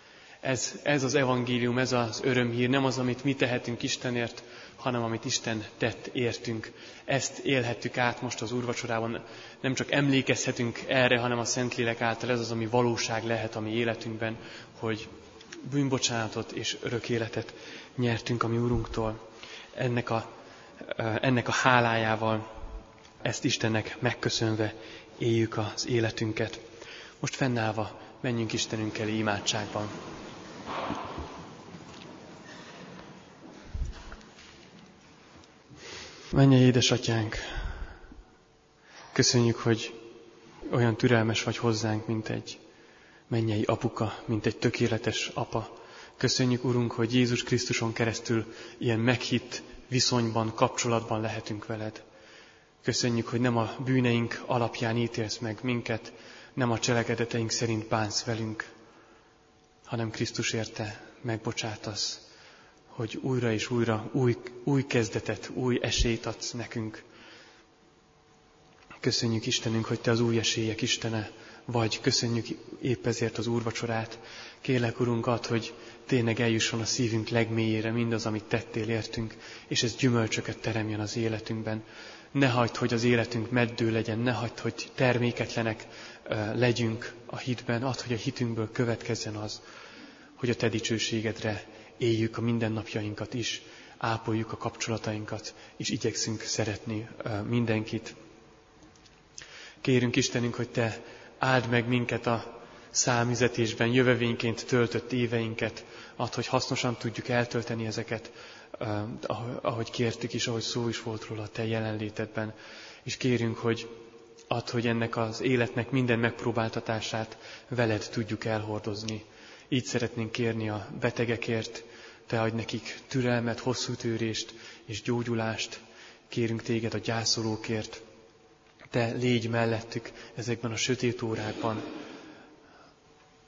Ez, ez az evangélium, ez az örömhír, nem az, amit mi tehetünk Istenért, hanem amit Isten tett értünk. Ezt élhettük át most az úrvacsorában. Nem csak emlékezhetünk erre, hanem a Szentlélek által ez az, ami valóság lehet a mi életünkben, hogy bűnbocsánatot és örök életet nyertünk a mi Urunktól. Ennek a Ennek a hálájával, ezt Istennek megköszönve éljük az életünket. Most fennállva menjünk Istenünk elé imádságban. Mennyei édesatyánk, köszönjük, hogy olyan türelmes vagy hozzánk, mint egy mennyei apuka, mint egy tökéletes apa. Köszönjük, Urunk, hogy Jézus Krisztuson keresztül ilyen meghitt viszonyban, kapcsolatban lehetünk veled. Köszönjük, hogy nem a bűneink alapján ítélsz meg minket, nem a cselekedeteink szerint bánsz velünk, hanem Krisztusért te megbocsátasz, hogy újra és újra új, új kezdetet, új esélyt adsz nekünk. Köszönjük, Istenünk, hogy te az új esélyek Istene vagy. Köszönjük épp ezért az úrvacsorát. Kérlek, Urunk, add, hogy tényleg eljusson a szívünk legmélyére mindaz, amit tettél értünk, és ez gyümölcsöket teremjen az életünkben. Ne hagyd, hogy az életünk meddő legyen, ne hagyd, hogy terméketlenek legyünk a hitben, add, hogy a hitünkből következzen az, hogy a te dicsőségedre éljük a mindennapjainkat is, ápoljuk a kapcsolatainkat, és igyekszünk szeretni mindenkit. Kérünk, Istenünk, hogy te áld meg minket a számüzetésben, jövevényként töltött éveinket, add, hogy hasznosan tudjuk eltölteni ezeket, ahogy kértük is, ahogy szó is volt róla a te jelenlétedben. És kérünk, hogy add, hogy ennek az életnek minden megpróbáltatását veled tudjuk elhordozni. Így szeretnénk kérni a betegekért, te adj nekik türelmet, hosszú tűrést és gyógyulást. Kérünk téged a gyászolókért, te légy mellettük ezekben a sötét órákban.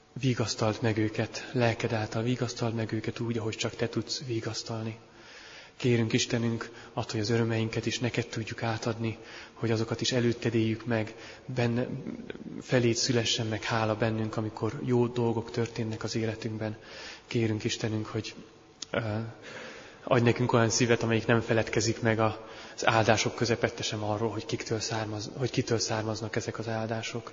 Vigasztald meg őket, lelked által vigasztald meg őket úgy, ahogy csak te tudsz vigasztalni. Kérünk Istenünk azt, hogy az örömeinket is neked tudjuk átadni, hogy azokat is előtted éljük meg, benne, feléd szülessen meg hála bennünk, amikor jó dolgok történnek az életünkben. Kérünk Istenünk, hogy uh, adj nekünk olyan szívet, amelyik nem feledkezik meg az áldások közepette sem arról, hogy, kiktől származ, hogy kitől származnak ezek az áldások.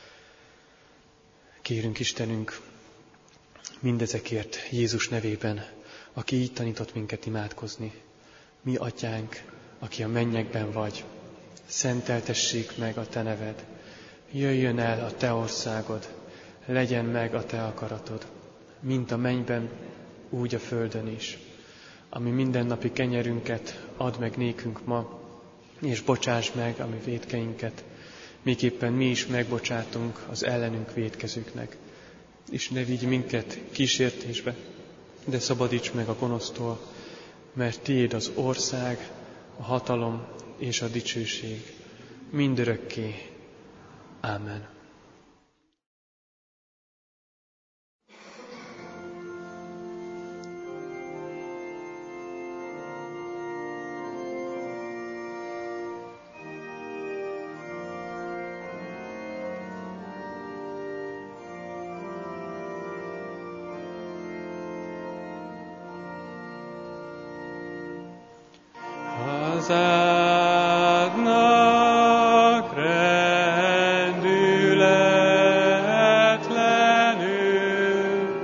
Kérünk Istenünk mindezekért Jézus nevében, aki így tanított minket imádkozni. Mi Atyánk, aki a mennyekben vagy, szenteltessék meg a te neved. Jöjjön el a te országod, legyen meg a te akaratod, mint a mennyben, úgy a földön is. Ami mindennapi kenyerünket add meg nékünk ma, és bocsáss meg a mi vétkeinket, miképpen mi is megbocsátunk az ellenünk vétkezőknek. És ne vigy minket kísértésbe, de szabadíts meg a gonosztól, mert tiéd az ország, a hatalom és a dicsőség mindörökké. Ámen. Hozzáadnak rendületlenül,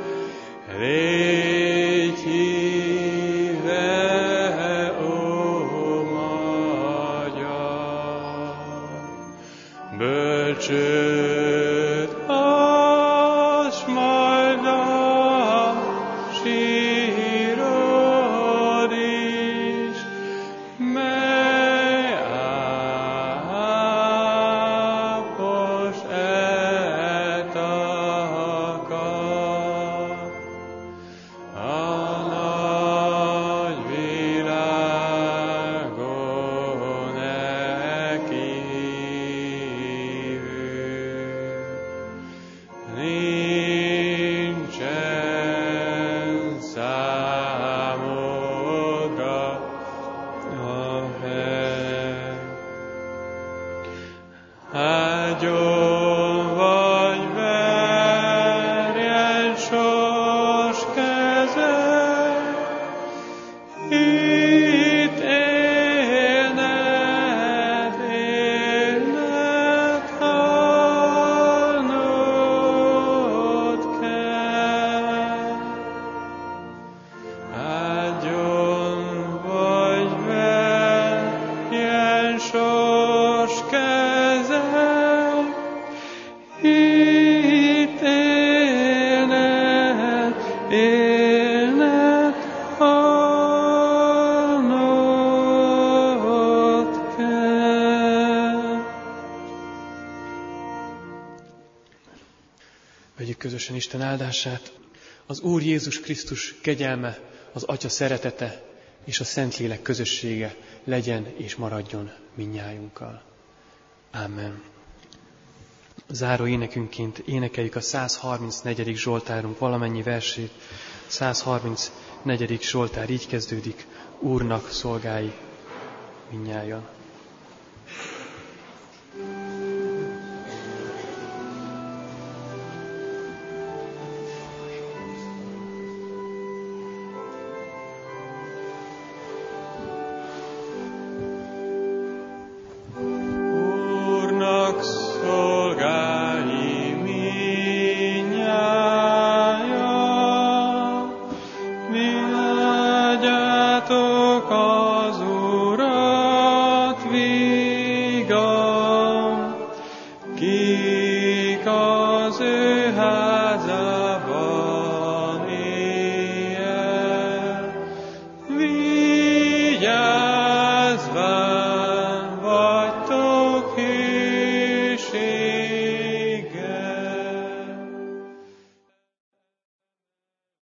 légy híve, ó magyar. Bölcsőd ass majd a sírod is, mely ápos e takar. A nagy világon e kívül nincsen számodra a hely. Áldjon vagy verjen sors kezed, itt élned, élned, halnod kell. Áldjon vagy verjen sors kezed, itt élned, élned, halnod kell. Vegyük közösen Isten áldását. Az Úr Jézus Krisztus kegyelme, az Atya szeretete és a Szentlélek közössége legyen és maradjon mindnyájunkkal. Ámen. Záró énekünként énekeljük a száz harmincnegyedik Zsoltárunk valamennyi versét. száz harmincnegyedik Zsoltár így kezdődik: Úrnak szolgái mindnyájan.